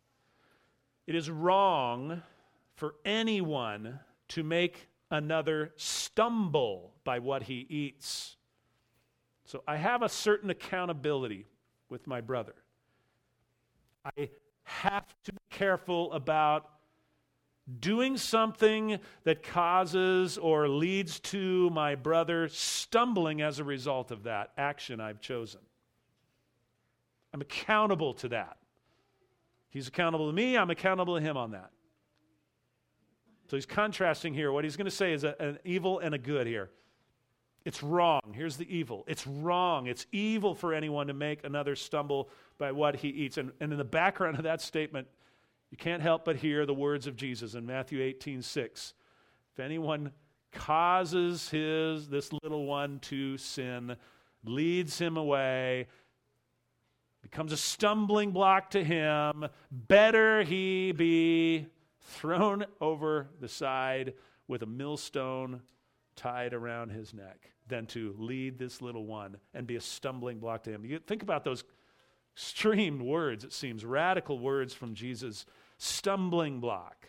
Speaker 1: it is wrong for anyone to make another stumble by what he eats. So I have a certain accountability with my brother. I have to be careful about doing something that causes or leads to my brother stumbling as a result of that action I've chosen. I'm accountable to that. He's accountable to me, I'm accountable to him on that. So he's contrasting here. What he's going to say is an evil and a good here. It's wrong. Here's the evil. It's wrong. It's evil for anyone to make another stumble by what he eats. And in the background of that statement, you can't help but hear the words of Jesus in Matthew 18:6. If anyone causes this little one to sin, leads him away, becomes a stumbling block to him, better he be thrown over the side with a millstone tied around his neck than to lead this little one and be a stumbling block to him. You think about those extreme words, it seems, radical words from Jesus. Stumbling block.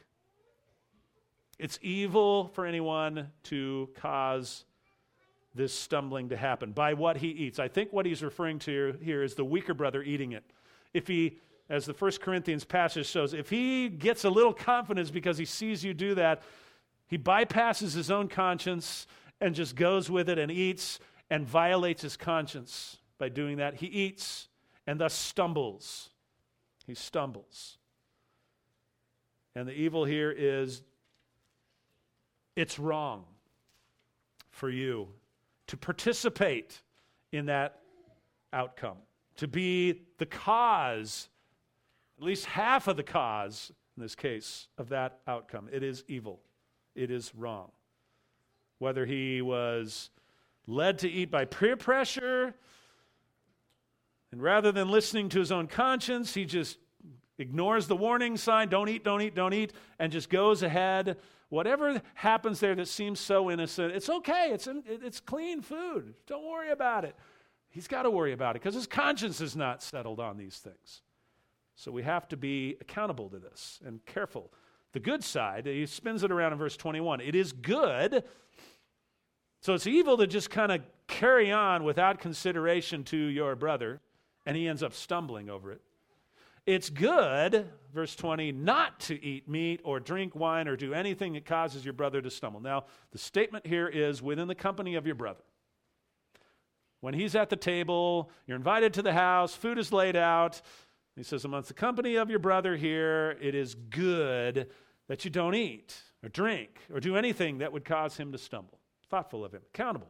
Speaker 1: It's evil for anyone to cause this stumbling to happen by what he eats. I think what he's referring to here is the weaker brother eating it. If he, as the 1 Corinthians passage shows, if he gets a little confidence because he sees you do that, he bypasses his own conscience and just goes with it and eats and violates his conscience by doing that. He eats and thus stumbles. He stumbles. And the evil here is it's wrong for you to participate in that outcome, to be the cause, at least half of the cause, in this case, of that outcome. It is evil. It is wrong. Whether he was led to eat by peer pressure, and rather than listening to his own conscience, he just ignores the warning sign, don't eat, don't eat, don't eat, and just goes ahead. Whatever happens there that seems so innocent, it's okay. It's clean food. Don't worry about it. He's got to worry about it because his conscience is not settled on these things. So we have to be accountable to this and careful. The good side, he spins it around in verse 21. It is good. So it's evil to just kind of carry on without consideration to your brother, and he ends up stumbling over it. It's good, verse 20, not to eat meat or drink wine or do anything that causes your brother to stumble. Now, the statement here is within the company of your brother. When he's at the table, you're invited to the house, food is laid out. He says, amongst the company of your brother here, it is good that you don't eat or drink or do anything that would cause him to stumble. Thoughtful of him, accountable.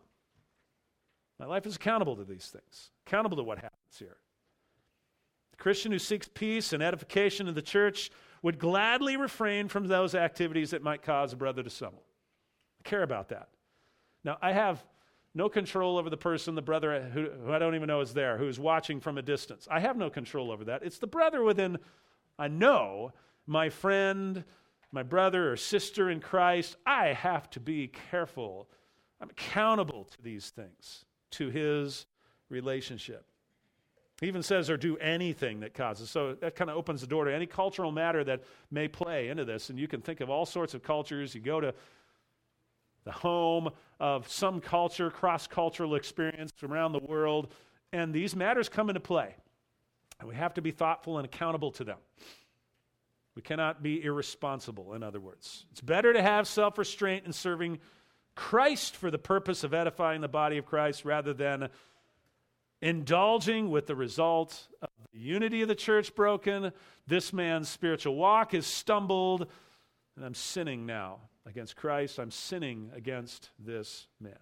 Speaker 1: My life is accountable to these things, accountable to what happens here. The Christian who seeks peace and edification in the church would gladly refrain from those activities that might cause a brother to stumble. I care about that. Now, I have no control over the person, the brother who I don't even know is there, who's watching from a distance. I have no control over that. It's the brother within, I know, my friend, my brother or sister in Christ, I have to be careful. I'm accountable to these things, to his relationship. He even says, or do anything that causes. So that kind of opens the door to any cultural matter that may play into this. And you can think of all sorts of cultures. You go to the home of some culture, cross-cultural experience from around the world, and these matters come into play. And we have to be thoughtful and accountable to them. We cannot be irresponsible, in other words. It's better to have self-restraint in serving Christ for the purpose of edifying the body of Christ rather than indulging with the result of the unity of the church broken. This man's spiritual walk has stumbled, and I'm sinning now against Christ. I'm sinning against this man.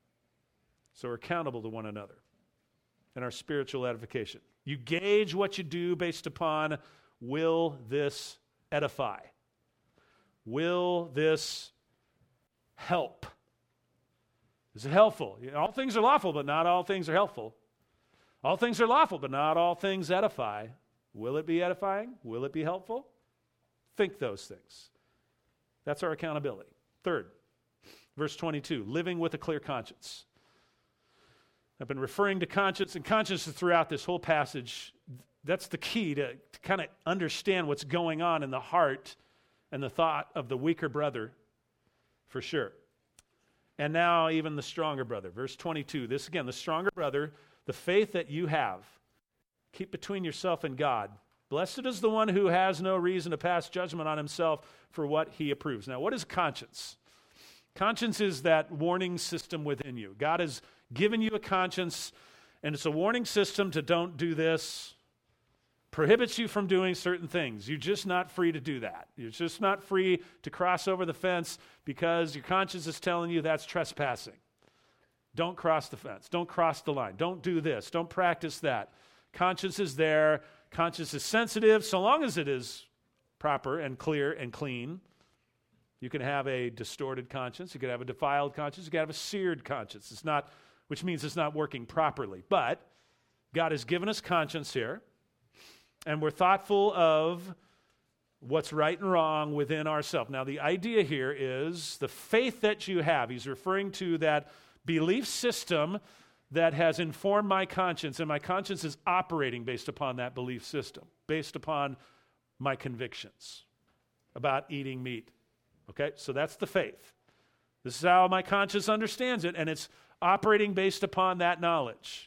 Speaker 1: So we're accountable to one another in our spiritual edification. You gauge what you do based upon, will this edify? Will this help? Is it helpful? All things are lawful, but not all things are helpful. All things are lawful, but not all things edify. Will it be edifying? Will it be helpful? Think those things. That's our accountability. Third, verse 22, living with a clear conscience. I've been referring to conscience, and conscience is throughout this whole passage. That's the key to kind of understand what's going on in the heart and the thought of the weaker brother, for sure. And now even the stronger brother. Verse 22, this again, the stronger brother, the faith that you have, keep between yourself and God. Blessed is the one who has no reason to pass judgment on himself for what he approves. Now, what is conscience? Conscience is that warning system within you. God has given you a conscience, and it's a warning system to don't do this, prohibits you from doing certain things. You're just not free to do that. You're just not free to cross over the fence because your conscience is telling you that's trespassing. Don't cross the fence. Don't cross the line. Don't do this. Don't practice that. Conscience is there. Conscience is sensitive. So long as it is proper and clear and clean, you can have a distorted conscience. You can have a defiled conscience. You can have a seared conscience. It's not, which means it's not working properly. But God has given us conscience here, and we're thoughtful of what's right and wrong within ourselves. Now, the idea here is the faith that you have. He's referring to that belief system that has informed my conscience, and my conscience is operating based upon that belief system, based upon my convictions about eating meat. Okay, so that's the faith. This is how my conscience understands it, and it's operating based upon that knowledge.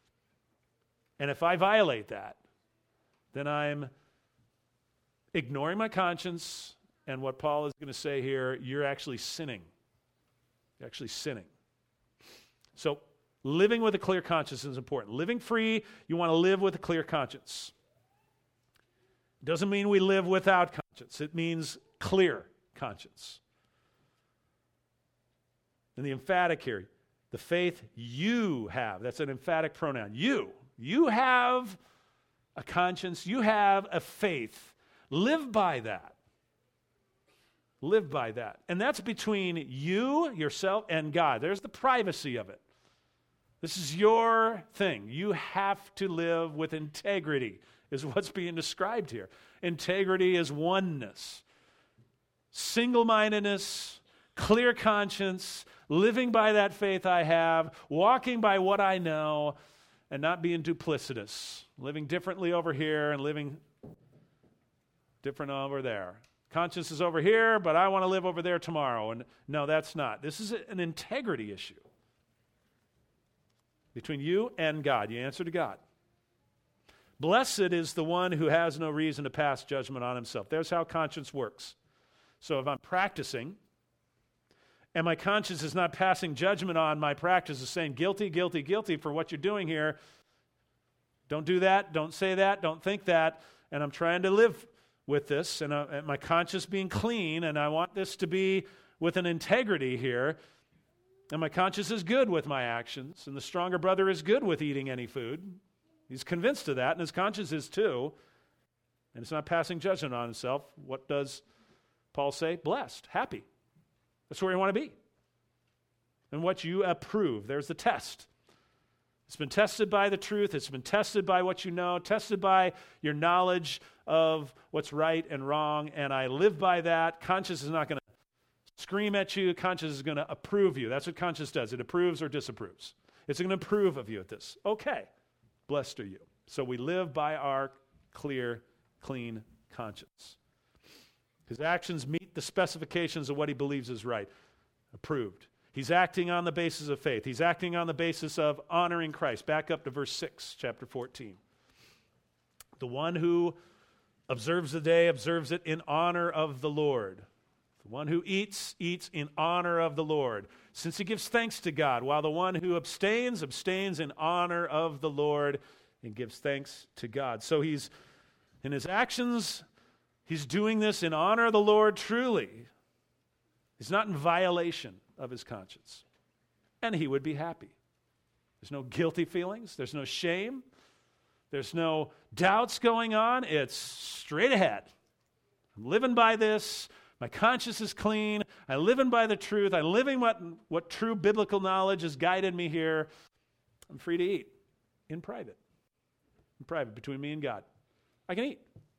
Speaker 1: And if I violate that, then I'm ignoring my conscience, and what Paul is going to say here, you're actually sinning. You're actually sinning. So living with a clear conscience is important. Living free, you want to live with a clear conscience. Doesn't mean we live without conscience. It means clear conscience. And the emphatic here, the faith you have, that's an emphatic pronoun. You have a conscience. You have a faith. Live by that. Live by that. And that's between you, yourself, and God. There's the privacy of it. This is your thing. You have to live with integrity, is what's being described here. Integrity is oneness, single-mindedness, clear conscience, living by that faith I have, walking by what I know, and not being duplicitous, living differently over here and living different over there. Conscience is over here, but I want to live over there tomorrow. And no, that's not. This is an integrity issue between you and God. You answer to God. Blessed is the one who has no reason to pass judgment on himself. There's how conscience works. So if I'm practicing, and my conscience is not passing judgment on my practice, is saying guilty, guilty, guilty for what you're doing here, don't do that, don't say that, don't think that, and I'm trying to live with this, and my conscience being clean, and I want this to be with an integrity here, and my conscience is good with my actions, and the stronger brother is good with eating any food. He's convinced of that, and his conscience is too, and it's not passing judgment on himself. What does Paul say? Blessed, happy. That's where you want to be. And what you approve, there's the test. It's been tested by the truth. It's been tested by what you know, tested by your knowledge of what's right and wrong, and I live by that. Conscience is not going to scream at you. Conscience is going to approve you. That's what conscience does. It approves or disapproves. It's going to approve of you at this. Okay, blessed are you. So we live by our clear, clean conscience. His actions meet the specifications of what he believes is right. Approved. He's acting on the basis of faith. He's acting on the basis of honoring Christ. Back up to verse 6, chapter 14. The one who observes the day observes it in honor of the Lord. The one who eats, eats in honor of the Lord, since he gives thanks to God, while the one who abstains, abstains in honor of the Lord and gives thanks to God. So he's, in his actions, he's doing this in honor of the Lord truly. He's not in violation of his conscience. And he would be happy. There's no guilty feelings. There's no shame. There's no doubts going on. It's straight ahead. I'm living by this. My conscience is clean. I'm living by the truth. I'm living what true biblical knowledge has guided me here. I'm free to eat in private. In private, between me and God. I can eat.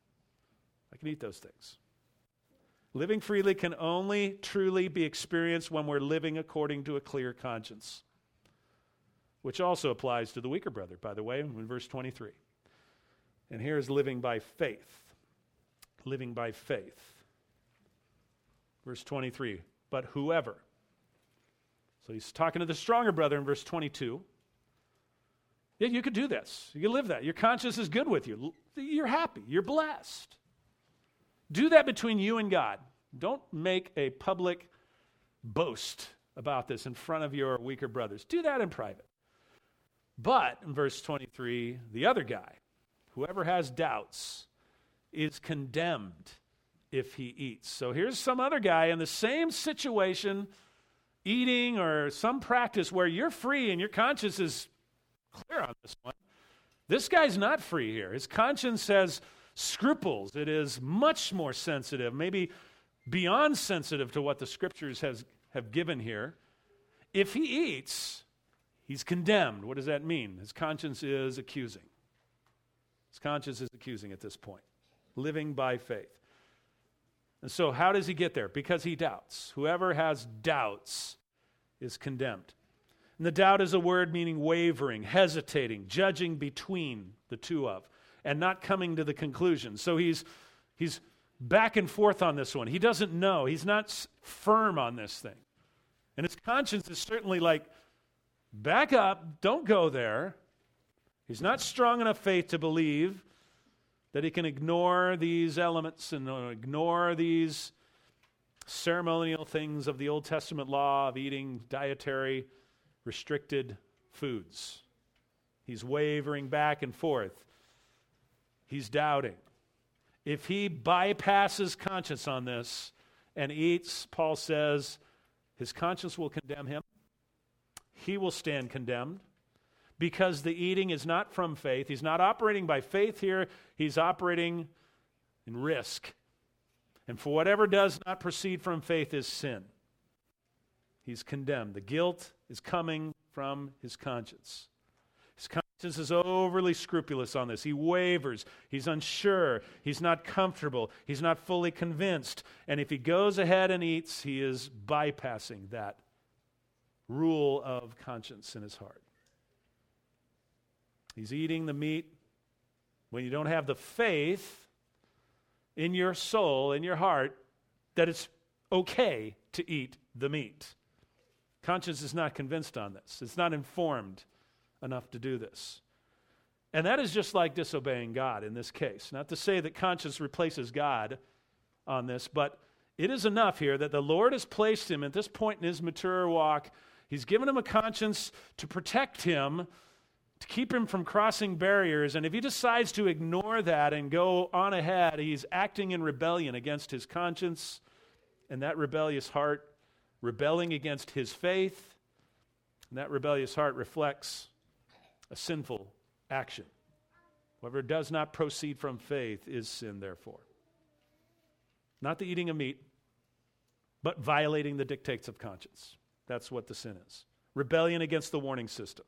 Speaker 1: I can eat those things. Living freely can only truly be experienced when we're living according to a clear conscience, which also applies to the weaker brother, by the way, in verse 23. And here is living by faith. Living by faith. Verse 23, but whoever. So he's talking to the stronger brother in verse 22. Yeah, you could do this. You can live that. Your conscience is good with you. You're happy. You're blessed. Do that between you and God. Don't make a public boast about this in front of your weaker brothers. Do that in private. But, in verse 23, the other guy, whoever has doubts, is condemned if he eats. So here's some other guy in the same situation, eating or some practice where you're free and your conscience is clear on this one. This guy's not free here. His conscience has scruples. It is much more sensitive, maybe beyond sensitive to what the scriptures have given here. If he eats, he's condemned. What does that mean? His conscience is accusing. His conscience is accusing at this point. Living by faith. And so how does he get there? Because he doubts. Whoever has doubts is condemned. And the doubt is a word meaning wavering, hesitating, judging between the two of, and not coming to the conclusion. So he's back and forth on this one. He doesn't know. He's not firm on this thing. And his conscience is certainly like, back up, don't go there. He's not strong enough faith to believe that he can ignore these elements and ignore these ceremonial things of the Old Testament law of eating dietary restricted foods. He's wavering back and forth. He's doubting. If he bypasses conscience on this and eats, Paul says, his conscience will condemn him. He will stand condemned because the eating is not from faith. He's not operating by faith here. He's operating in risk. And for whatever does not proceed from faith is sin. He's condemned. The guilt is coming from his conscience. His conscience is overly scrupulous on this. He wavers. He's unsure. He's not comfortable. He's not fully convinced. And if he goes ahead and eats, he is bypassing that rule of conscience in his heart. He's eating the meat when you don't have the faith in your soul, in your heart, that it's okay to eat the meat. Conscience is not convinced on this. It's not informed enough to do this. And that is just like disobeying God in this case. Not to say that conscience replaces God on this, but it is enough here that the Lord has placed him at this point in his mature walk. He's given him a conscience to protect him, to keep him from crossing barriers. And if he decides to ignore that and go on ahead, he's acting in rebellion against his conscience and that rebellious heart, rebelling against his faith. And that rebellious heart reflects a sinful action. Whoever does not proceed from faith is sin, therefore. Not the eating of meat, but violating the dictates of conscience. That's what the sin is. Rebellion against the warning system.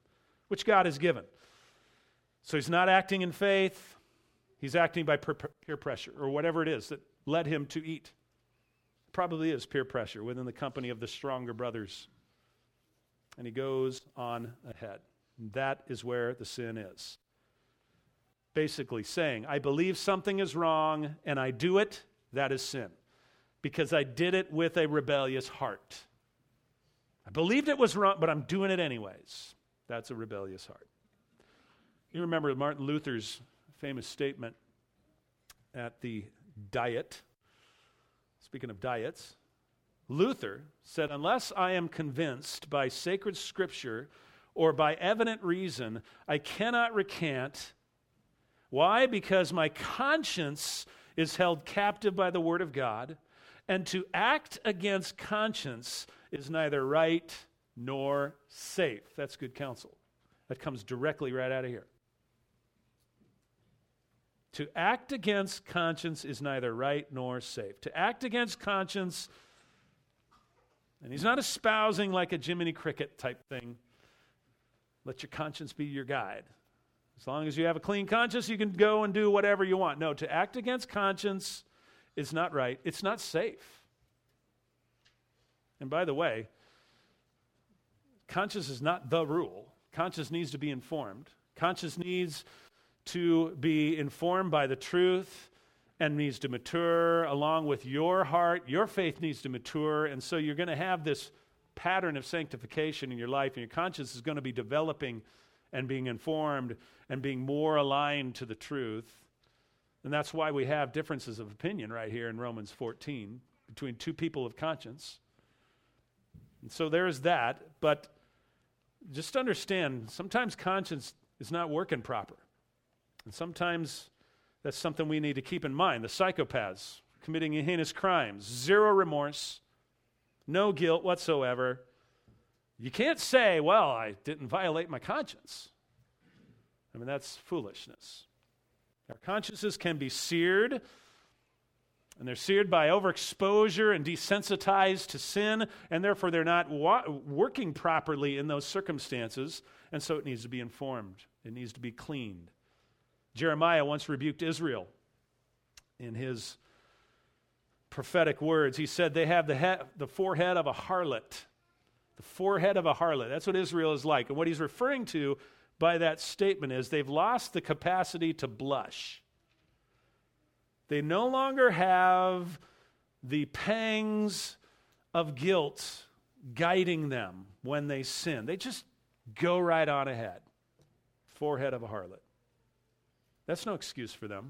Speaker 1: which God has given. So he's not acting in faith. He's acting by peer pressure or whatever it is that led him to eat. Probably is peer pressure within the company of the stronger brothers. And he goes on ahead. That is where the sin is. Basically saying, I believe something is wrong and I do it, that is sin. Because I did it with a rebellious heart. I believed it was wrong, but I'm doing it anyways. That's a rebellious heart. You remember Martin Luther's famous statement at the Diet. Speaking of diets, Luther said, unless I am convinced by sacred scripture or by evident reason, I cannot recant. Why? Because my conscience is held captive by the word of God, and to act against conscience is neither right nor safe. That's good counsel. That comes directly right out of here. To act against conscience is neither right nor safe. To act against conscience, and he's not espousing like a Jiminy Cricket type thing. Let your conscience be your guide. As long as you have a clean conscience, you can go and do whatever you want. No, to act against conscience is not right. It's not safe. And by the way, conscience is not the rule. Conscience needs to be informed. Conscience needs to be informed by the truth and needs to mature along with your heart. Your faith needs to mature, and so you're going to have this pattern of sanctification in your life, and your conscience is going to be developing and being informed and being more aligned to the truth. And that's why we have differences of opinion right here in Romans 14 between two people of conscience. And so there's that, but just understand, sometimes conscience is not working proper. And sometimes that's something we need to keep in mind. The psychopaths committing heinous crimes, zero remorse, no guilt whatsoever. You can't say, well, I didn't violate my conscience. I mean, that's foolishness. Our consciences can be seared, and they're seared by overexposure and desensitized to sin, and therefore they're not working properly in those circumstances, and so it needs to be informed. It needs to be cleaned. Jeremiah once rebuked Israel in his prophetic words. He said they have the forehead of a harlot. The forehead of a harlot. That's what Israel is like. And what he's referring to by that statement is they've lost the capacity to blush. They no longer have the pangs of guilt guiding them when they sin. They just go right on ahead. Forehead of a harlot. That's no excuse for them.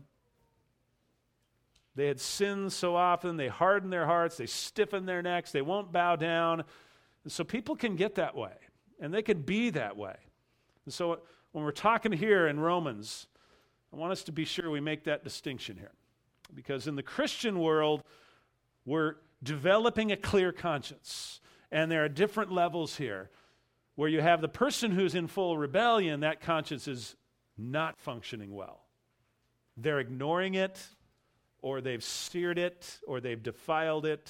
Speaker 1: They had sinned so often, they hardened their hearts, they stiffened their necks, they won't bow down. And so people can get that way, and they can be that way. And so when we're talking here in Romans, I want us to be sure we make that distinction here. Because in the Christian world, we're developing a clear conscience. And there are different levels here. Where you have the person who's in full rebellion, that conscience is not functioning well. They're ignoring it, or they've seared it, or they've defiled it.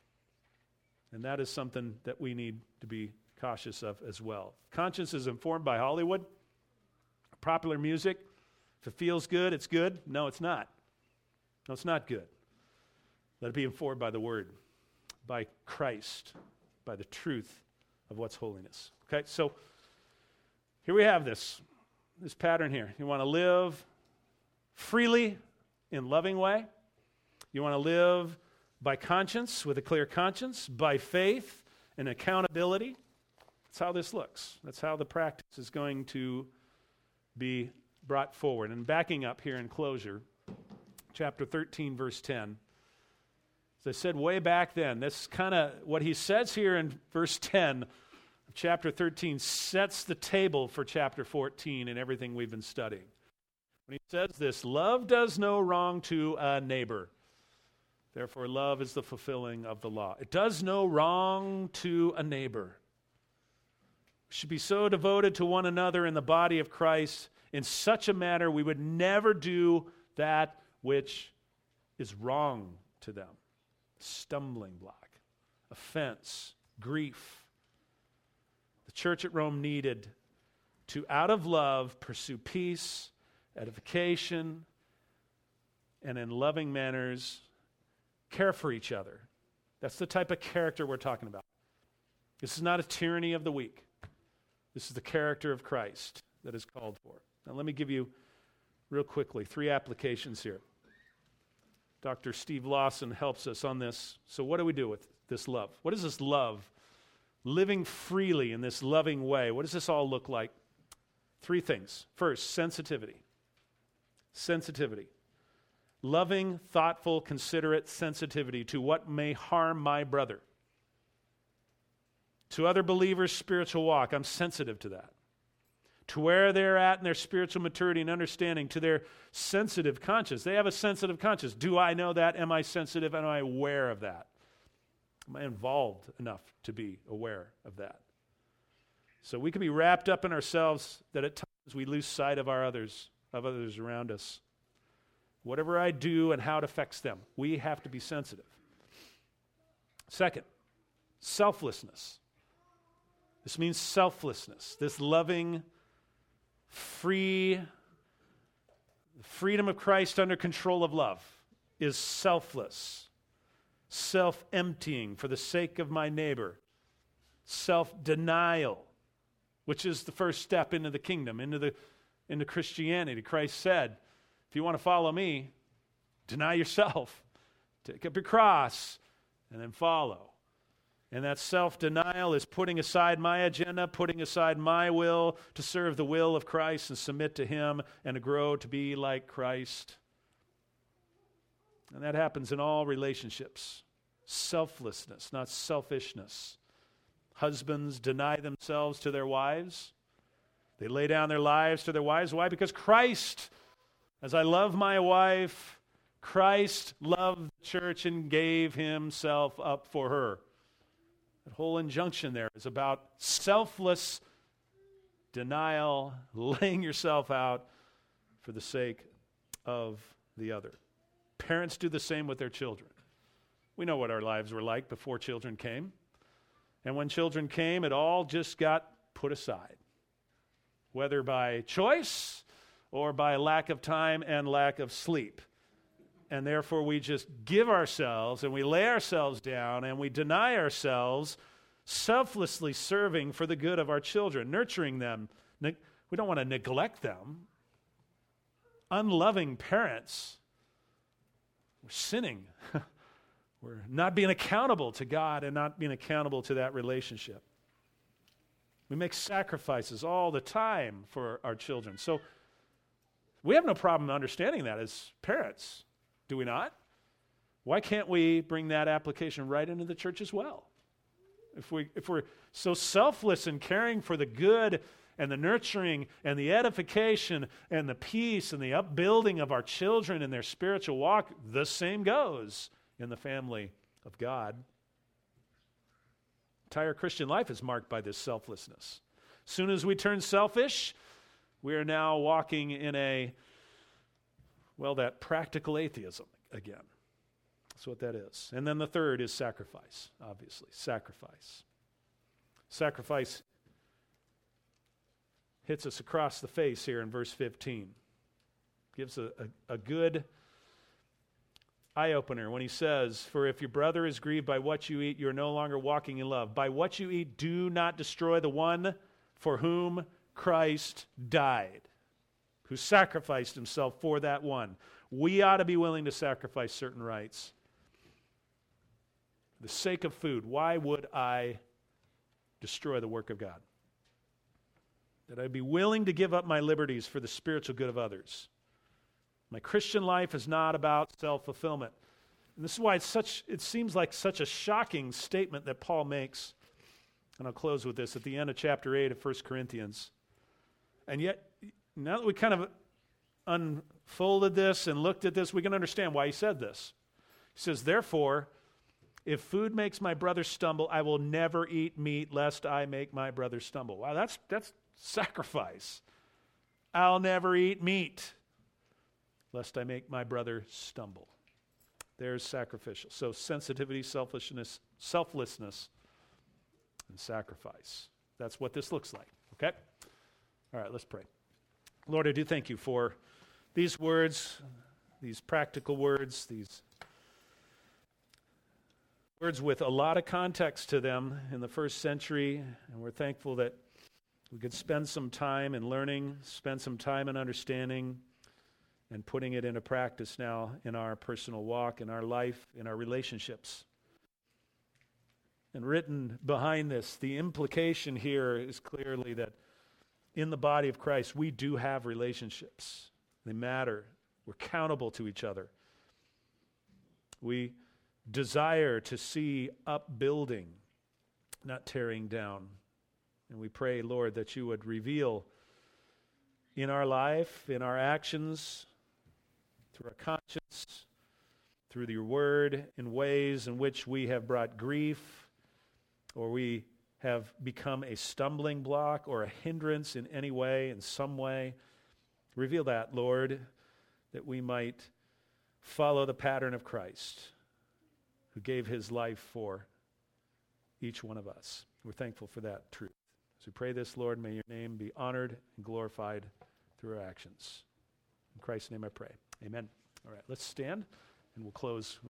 Speaker 1: And that is something that we need to be cautious of as well. Conscience is informed by Hollywood, popular music. If it feels good, it's good. No, it's not. No, it's not good. Let it be informed by the Word, by Christ, by the truth of what's holiness. Okay, so here we have this pattern here. You want to live freely in loving way. You want to live by conscience, with a clear conscience, by faith and accountability. That's how this looks. That's how the practice is going to be brought forward. And backing up here in closure, chapter 13, verse 10. As I said way back then, this kind of what he says here in verse 10 of chapter 13 sets the table for chapter 14 and everything we've been studying. When he says this, love does no wrong to a neighbor. Therefore, love is the fulfilling of the law. It does no wrong to a neighbor. We should be so devoted to one another in the body of Christ in such a manner we would never do that which is wrong to them. Stumbling block, offense, grief. The church at Rome needed to, out of love, pursue peace, edification, and in loving manners, care for each other. That's the type of character we're talking about. This is not a tyranny of the weak. This is the character of Christ that is called for. Now let me give you, real quickly, 3 applications here. Dr. Steve Lawson helps us on this. So what do we do with this love? What is this love? Living freely in this loving way. What does this all look like? 3 things. First, sensitivity. Sensitivity. Loving, thoughtful, considerate sensitivity to what may harm my brother. To other believers' spiritual walk, I'm sensitive to that. To where they're at in their spiritual maturity and understanding, to their sensitive conscience. They have a sensitive conscience. Do I know that? Am I sensitive? Am I aware of that? Am I involved enough to be aware of that? So we can be wrapped up in ourselves that at times we lose sight of others around us. Whatever I do and how it affects them, we have to be sensitive. Second, selflessness. This means selflessness. This loving, free, freedom of Christ under control of love is selfless, self-emptying for the sake of my neighbor, self-denial, which is the first step into the kingdom, into Christianity. Christ said, if you want to follow me, deny yourself, take up your cross, and then follow. And that self-denial is putting aside my agenda, putting aside my will to serve the will of Christ and submit to Him and to grow to be like Christ. And that happens in all relationships. Selflessness, not selfishness. Husbands deny themselves to their wives. They lay down their lives to their wives. Why? Because Christ, as I love my wife, Christ loved the church and gave Himself up for her. That whole injunction there is about selfless denial, laying yourself out for the sake of the other. Parents do the same with their children. We know what our lives were like before children came. And when children came, it all just got put aside, whether by choice or by lack of time and lack of sleep. And therefore we just give ourselves and we lay ourselves down and we deny ourselves, selflessly serving for the good of our children, nurturing them. We don't want to neglect them. Unloving parents, we're sinning. We're not being accountable to God and not being accountable to that relationship. We make sacrifices all the time for our children. So we have no problem understanding that as parents. Do we not? Why can't we bring that application right into the church as well? If we're so selfless in caring for the good and the nurturing and the edification and the peace and the upbuilding of our children in their spiritual walk, the same goes in the family of God. Entire Christian life is marked by this selflessness. As soon as we turn selfish, we are now walking in that practical atheism again. That's what that is. And then the third is sacrifice, obviously. Sacrifice. Sacrifice hits us across the face here in verse 15. Gives a good eye-opener when he says, "For if your brother is grieved by what you eat, you are no longer walking in love. By what you eat, do not destroy the one for whom Christ died, who sacrificed Himself for that one." We ought to be willing to sacrifice certain rights. For the sake of food, why would I destroy the work of God? That I'd be willing to give up my liberties for the spiritual good of others. My Christian life is not about self-fulfillment. And this is why it seems like such a shocking statement that Paul makes. And I'll close with this at the end of chapter 8 of 1 Corinthians. And yet, now that we kind of unfolded this and looked at this, we can understand why he said this. He says, "Therefore, if food makes my brother stumble, I will never eat meat lest I make my brother stumble." Wow, that's sacrifice. I'll never eat meat lest I make my brother stumble. There's sacrificial. So sensitivity, selflessness, and sacrifice. That's what this looks like, okay? All right, let's pray. Lord, I do thank you for these words, these practical words, these words with a lot of context to them in the first century, and we're thankful that we could spend some time in learning, spend some time in understanding, and putting it into practice now in our personal walk, in our life, in our relationships. And written behind this, the implication here is clearly that in the body of Christ, we do have relationships. They matter. We're accountable to each other. We desire to see upbuilding, not tearing down. And we pray, Lord, that you would reveal in our life, in our actions, through our conscience, through your word, in ways in which we have brought grief, or we have become a stumbling block or a hindrance in any way, in some way. Reveal that, Lord, that we might follow the pattern of Christ, who gave his life for each one of us. We're thankful for that truth. As we pray this, Lord, may your name be honored and glorified through our actions. In Christ's name I pray. Amen. All right, let's stand and we'll close.